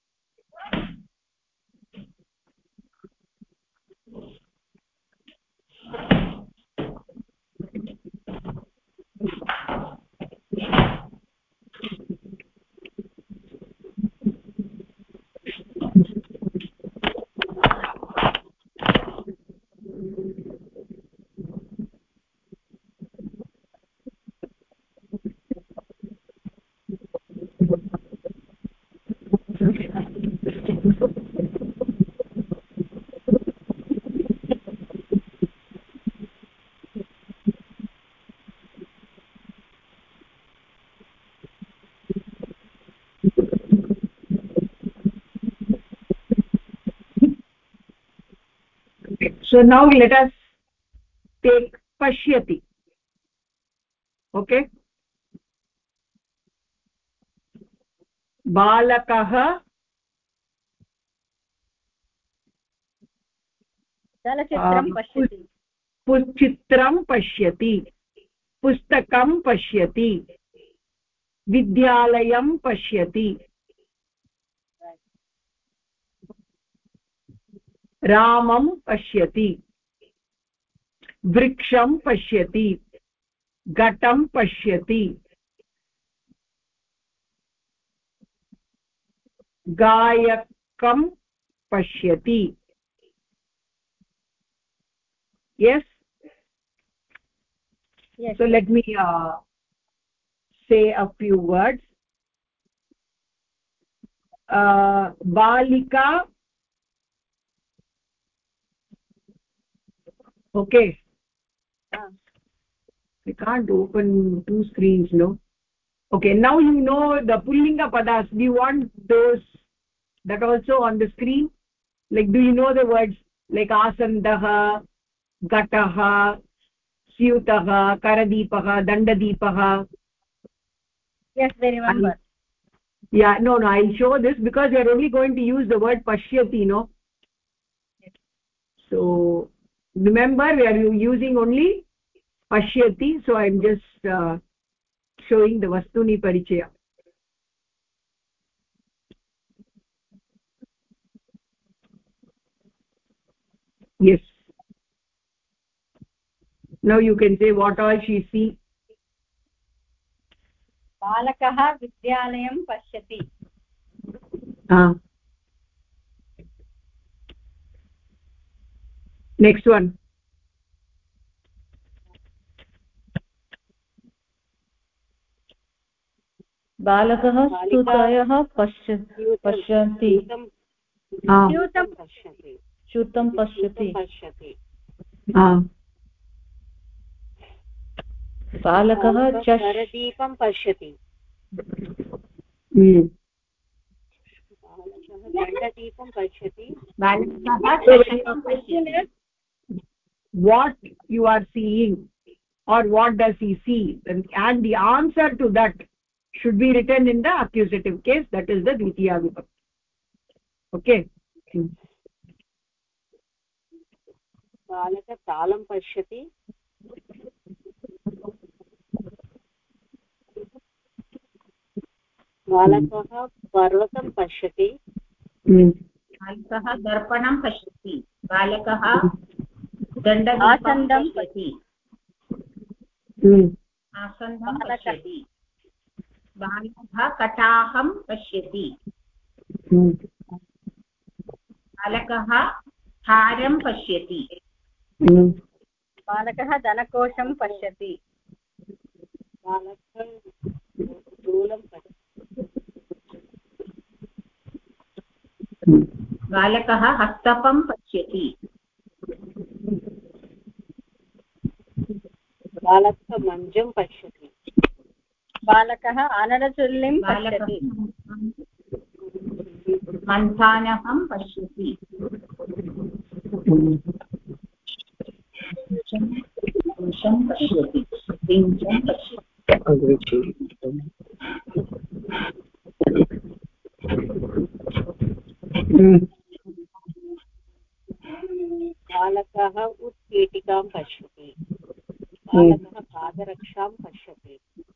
so now let us take pashyati. Okay, balakah चलचित्रं पश्यति, चित्रं पश्यति, पुस्तकं पश्यति, विद्यालयं पश्यति, रामं पश्यति, वृक्षं पश्यति, घटं पश्यति, गायकं पश्यति. Yes, yes. So let me uh, say a few words. uh, balika. Okay, Ah. I can't open two screens, no. Okay, now you know the pullinga padas. Do you want those that also on the screen? Like, do you know the words like asandaha, gataha, syutaha, karadeepaha, dandadeepaha? Yes, they remember. Yeah, no, no, I'll show this because you're only going to use the word pashyati, no? So, remember, we are using only pashyati, so I'm just uh, showing the vastuni parichaya. Yes. Now you can say what all she see. बालकः विद्यालयं पश्यति. Ah. Next one. बालकः स्तुतयः पश्य पश्यन्ति स्यूतं पश्यति. च्यूतं पश्यति. पश्यति. बालकः करदीपं पश्यति. दण्डदीपं पश्यति. What you are seeing or what does he see, and, and the answer to that should be written in the accusative case, that is the dvitiya vibhakti. Okay. बालकः तालं पश्यति. बालकः पर्वतं पश्यति. बालकः दर्पणं पश्यति. बालकः दण्डदीपं पश्यति. आसन्दं पश्यति. बालकः कटाहं पश्यति. बालकः हारं पश्यति. बालकः धनकोशं पश्यति. बालकः स्थूलं पश्यति. बालकः हस्तपं पश्यति. बालकः मञ्चं पश्यति. बालकः आनरचुल्लिं पश्यति. मन्थानहं पश्यति. पुरुषं पश्यति. लिङ्गं पश्यति. बालकः उत्पीठिकां पश्यति. बालकः पादरक्षां पश्यति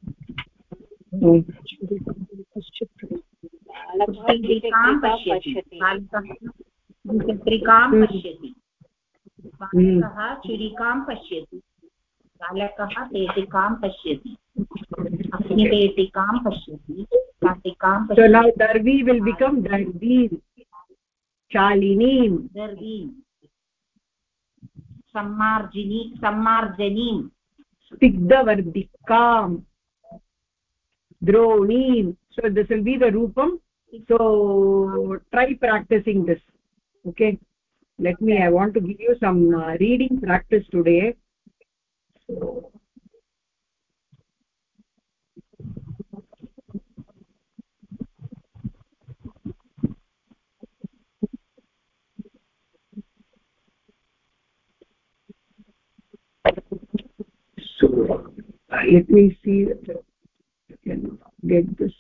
द्विचक्रिकां पश्यति बालकः द्विचक्रिकां पश्यति बालकः छुरिकां पश्यति बालकः पेटिकां पश्यति अग्निपेटिकां पश्यति शाटिकां So पश्यति now Darvi will become Darvi, Shalinim, दर्वीं सम्मार्जिनी सम्मार्जनीं Stigdavardikam, Dronim. So this will be the Rupam. So try practicing this. Okay. Let me, I want to give you some uh, reading practice today. So, so uh, let me see if I can get this.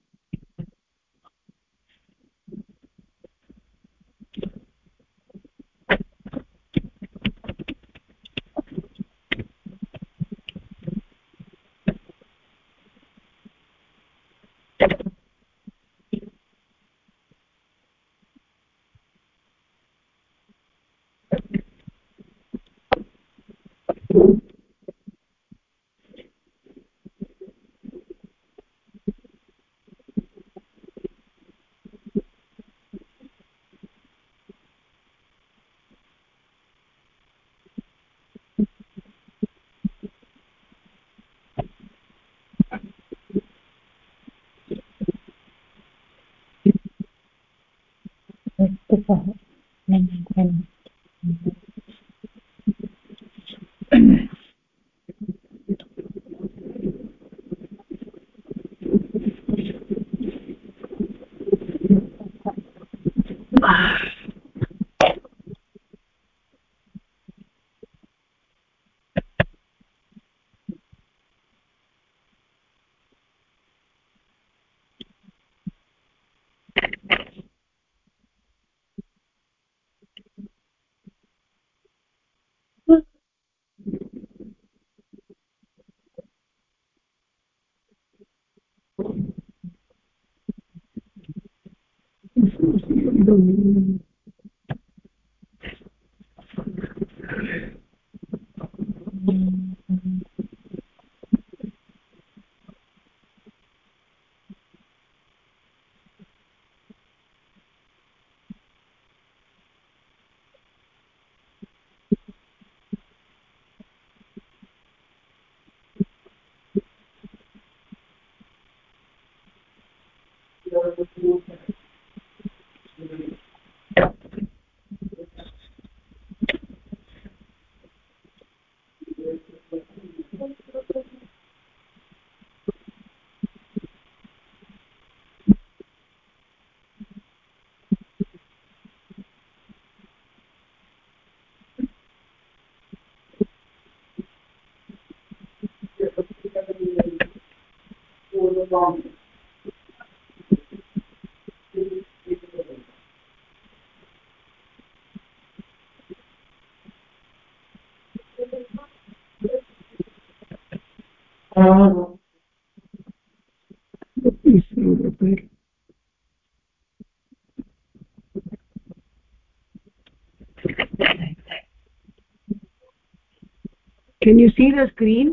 Can you see the screen?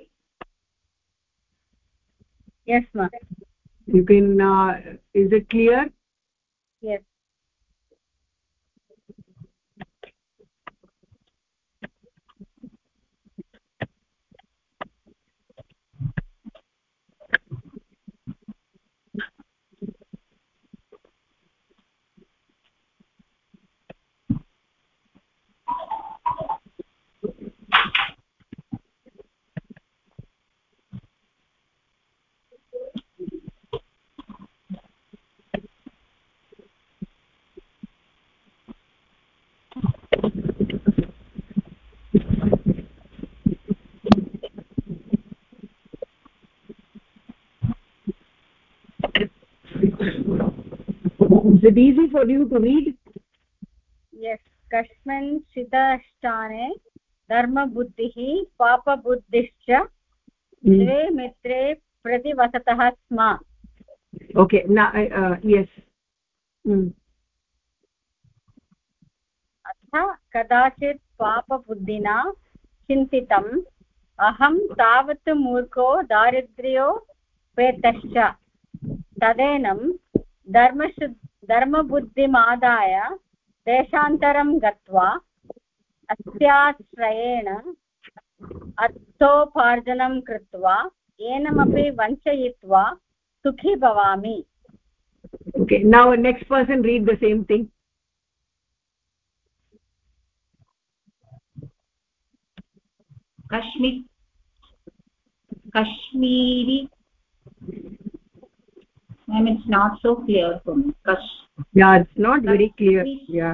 Yes, ma'am. You can, uh, is it clear? Yes. Is it easy for you to read? Yes. कस्मिन् चिताष्टाने धर्मबुद्धिः पापबुद्धिश्च द्वे मित्रे प्रतिवसतः स्म. Okay, now uh, yes. mm. अथ कदाचित् पापबुद्धिना चिन्तितम् अहं तावत् मूर्खो दारिद्र्यो पेतश्च तदेनं धर्मशु धर्मबुद्धिमादाय देशान्तरं गत्वा अस्याश्रयेण अर्थोपार्जनं कृत्वा येनमपि वञ्चयित्वा सुखी भवामि. Okay, now next person read the same thing. Kashmir Kashmiri. I mean, it's not so clear for me. Kash Yeah, it's not very clear. Yeah.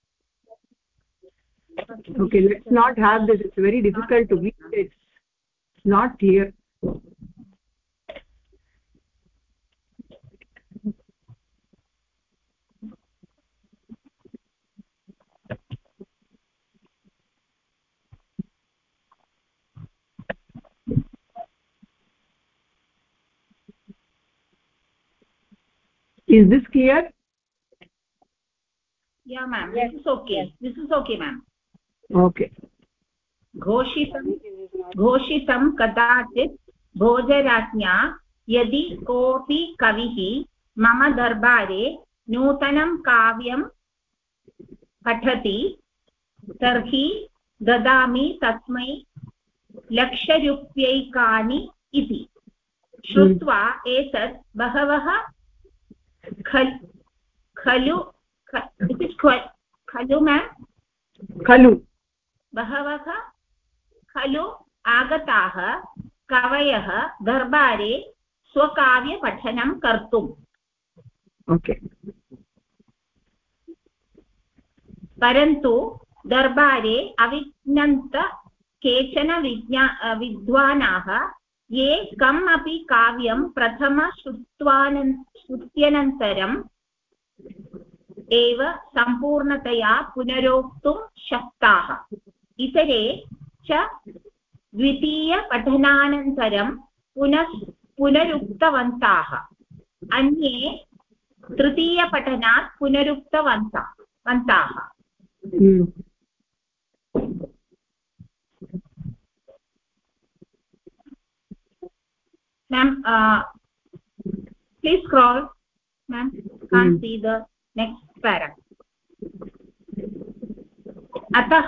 Okay, let's not have this. It's very difficult to read. It's not clear. Is this clear? Yeah, ma'am. Yes. This is okay. Yes. This is okay, ma'am. Okay. घोषितं घोषितं कदाचित् भोजराज्ञा यदि कोऽपि कविः मम दरबारे नूतनं काव्यं पठति तर्हि ददामि तस्मै लक्षरूप्यकाणि इति. श्रुत्वा एतत् बहवः खलु खलु मैम खलु बहवः खलु आगताः कवयः दरबारे स्वकाव्यपठनं कर्तुम्. ओके. परन्तु दरबारे अविज्ञात केचन विज्ञा विद्वानाः ये कम् अपि काव्यं प्रथम श्रुत्यनन्तरम् एव सम्पूर्णतया पुनरोक्तुं शक्ताः. इतरे च द्वितीयपठनानन्तरं पुनः पुनरुक्तवन्तः. अन्ये तृतीयपठनात् पुनरुक्तवन्तः वन्ताः. Ma'am, uh, please scroll. Ma'am, can't see the next paragraph. अतः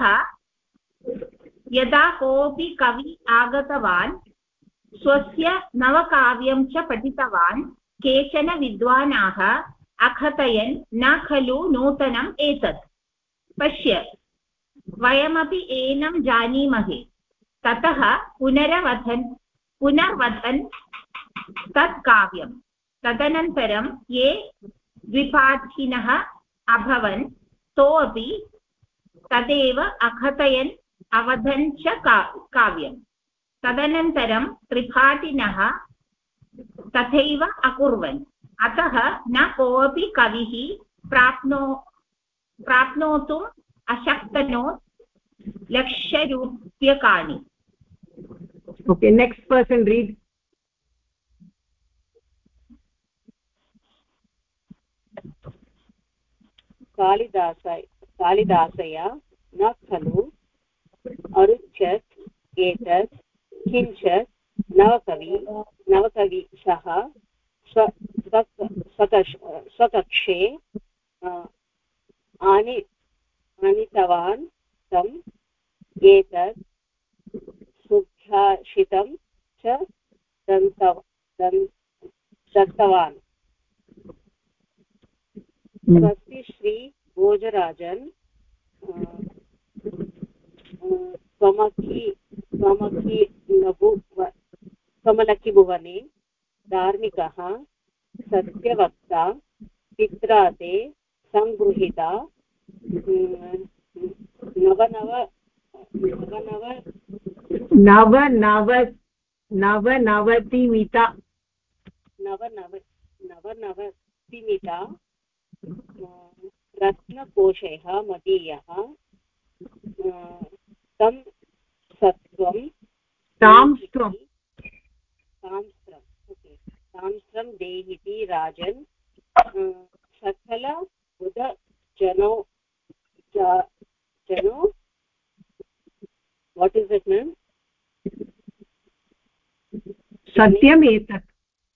यदा कोऽपि कवि आगतवान् स्वस्य नवकाव्यं च पठितवान् केचन विद्वानाः अकथयन् न खलु नूतनम् एतत्. पश्य, वयमपि एनं जानीमहे. ततः पुनरवधन् पुनर्वधन् तत् काव्यं. तदनन्तरं ये द्विपाठिनः अभवन् तोऽपि तदेव अकथयन् अवदन् च काव्यं. तदनन्तरं त्रिपाठिनः तथैव अकुर्वन्. अतः न कोऽपि कविः प्राप्नो प्राप्नोतुम् अशक्तनोत् लक्षरूप्यकाणि. Okay, next person read. कालिदासय कालिदासया न खलु अरुच्यत् एतत् किञ्चित् नवकवि नवकविशः स्वकक्षे आनि आनीतवान् तं एतत् सुभाषितं च दत्तवान्. स्वस्ति श्री भोजराजन् स्वमखि स्वमखि स्वमलखि भुवने धार्मिकः सत्यवक्ता पित्रा ते संगृहीता नवनव नवनव नवनव नवनवतिमिता नवनव नवनवतिमिता रत्नकोशः मदीयः तं सत्वं तां त्वं तांस्रं देहिति राजन् सकल बुध जनो जनो what is it ma'am satyam etat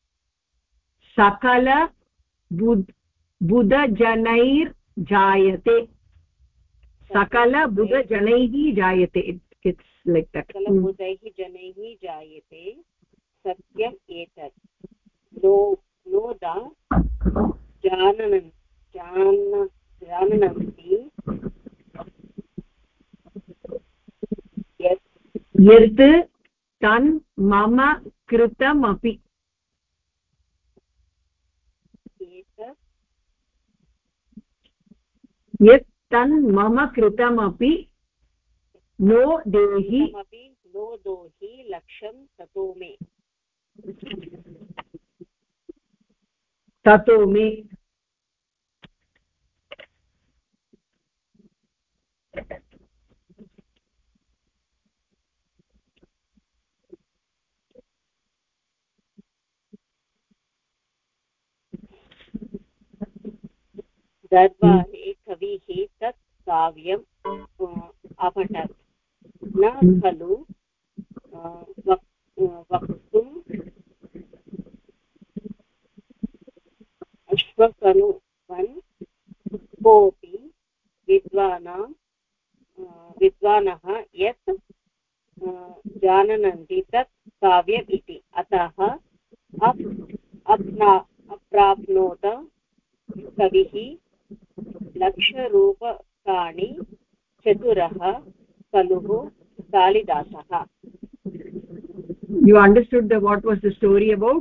sakala bud buddha janair jayate sakala buddha janaihi jayate it, it's like that सकल बुधैः जनैः जायते सत्यम् एतत् नो नो दा जाननं जान जानन्ति यत् यत् तन् मम कृतमपि एतत् यत् तन् मम कृतमपि नो देहि अपि नो दोहि लक्ष्यं ततो मे ततो मे दर्बारे कविः तत् काव्यम् अपठत् न खलु वक्तुम् अश्वकनुवन् कोऽपि विद्वानां विद्वानः यत् जानन्ति तत् काव्यम् इति अतः अप्ना अप्राप्नोत कविः लक्षरूपकाणि चतुरः खलुः कालिदासः you understood the what was the story about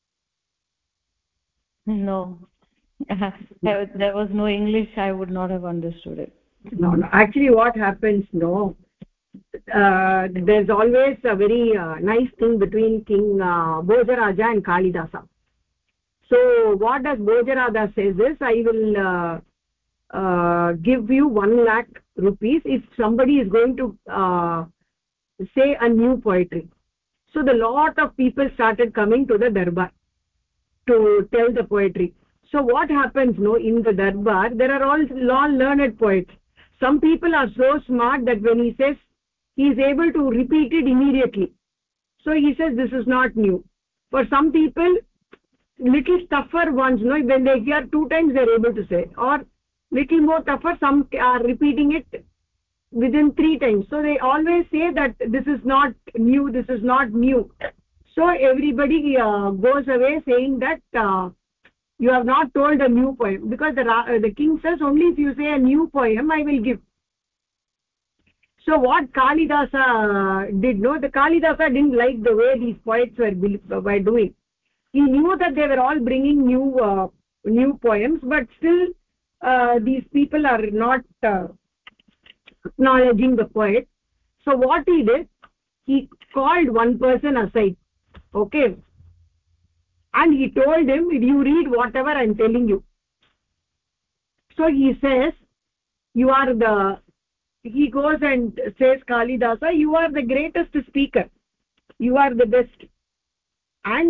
No. There was no English, I would not have understood it. no no actually what happens no uh, there's always a very uh, nice thing between king uh, Bhojaraja and Kalidasa. So what does Bhojaraja says is I will uh, uh, give you one lakh rupees if somebody is going to uh, say a new poetry. So the lot of people started coming to the darbar to tell the poetry. So what happens no in the darbar there are all, all learned poets. Some people are so smart that when he says he is able to repeat it immediately. So he says this is not new. For some people little tougher ones no when they hear two times they are able to say, or little more tougher some are repeating it within three times. So they always say that this is not new, this is not new. So everybody uh, goes away saying that uh, you have not told a new poem, because the uh, the king says only if you say a new poem I will give. So what Kalidasa uh, did no the Kalidasa didn't like the way these poets were were doing. He knew that they were all bringing new uh, new poems, but still uh, these people are not uh, acknowledging the poet. So what he did, he called one person aside, okay, and he told him you read whatever I'm telling you. So he says you are the he goes and says Kalidasa you are the greatest speaker, you are the best, and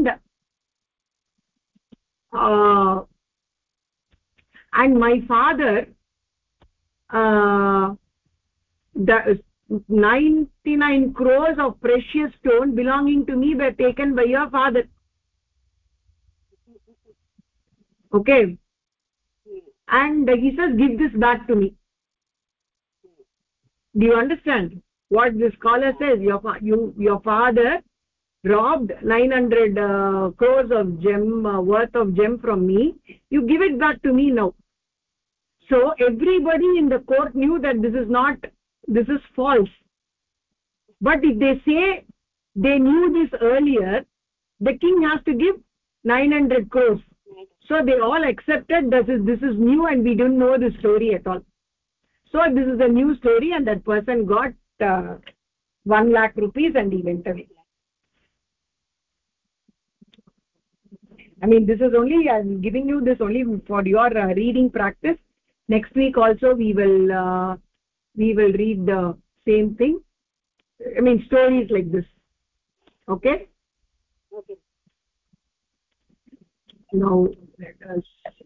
uh, and my father uh, the ninety-nine crores of precious stone belonging to me were taken by your father. Okay, and he says give this back to me. Do you understand what the scholar says? Your you your father robbed nine hundred uh, crores of gem uh, worth of gem from me, you give it back to me now. So everybody in the court knew that this is not this is false, but if they say they knew this earlier, the king has to give nine hundred crores. So they all accepted this is this is new and we didn't know the story at all. So this is a new story and that person got uh, one lakh rupees and he went away. I mean this is only I'm giving you this only for your uh, reading practice. Next week also we will uh, we will read the same thing. I mean stories like this. Okay. Okay. Now let us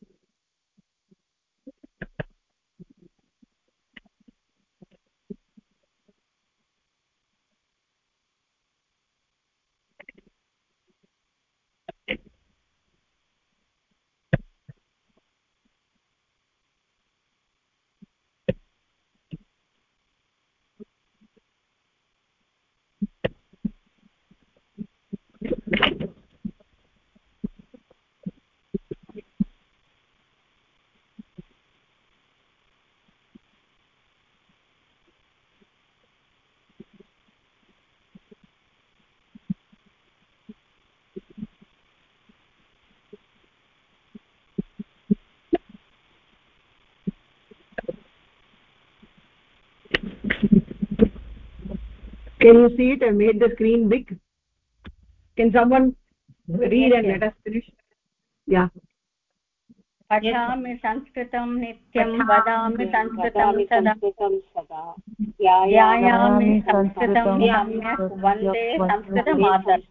can you see it? I made the screen big. Can someone read and let us finish? Yeah. पठामि संस्कृतं नित्यं वदामि संस्कृतं सदा ध्यायामि ध्यायामि संस्कृतं सम्यक् वन्दे संस्कृतमातरम्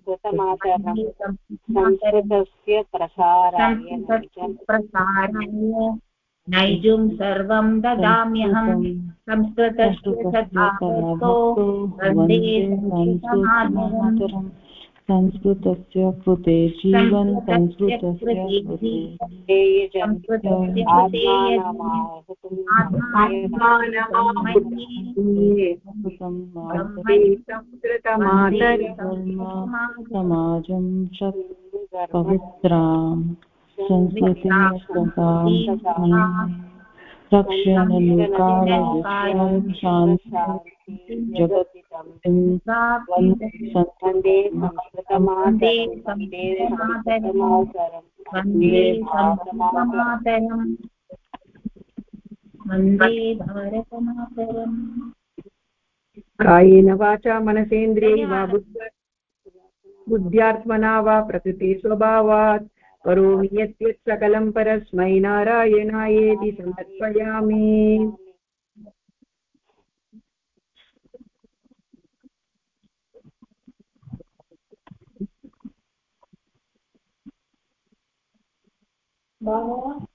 संस्कृतस्य प्रसाराय प्रसाराय नैजुं सर्वं ददाम्यहं संस्कृतस्य सदातो वन्दे संस्कृतमातरम् संस्कृतस्य कृते जीवन संस्कृतस्य कृते समाजं च पवित्रां संस्कृतिं रक्षण लोकाय विश्वं शान्ति जगत्तिं वन्दे संस्कृतमातरं वन्दे संस्कृतमातरं वन्दे संस्कृतमातरम् वन्दे भारतमातरम् कायेन वाचा मनसेन्द्रियैर्वा बुद्ध्यात्मना वा प्रकृते स्वभावात् करोमि यत् सकलं परस्मै नारायणायेति समर्पयामि। Bye.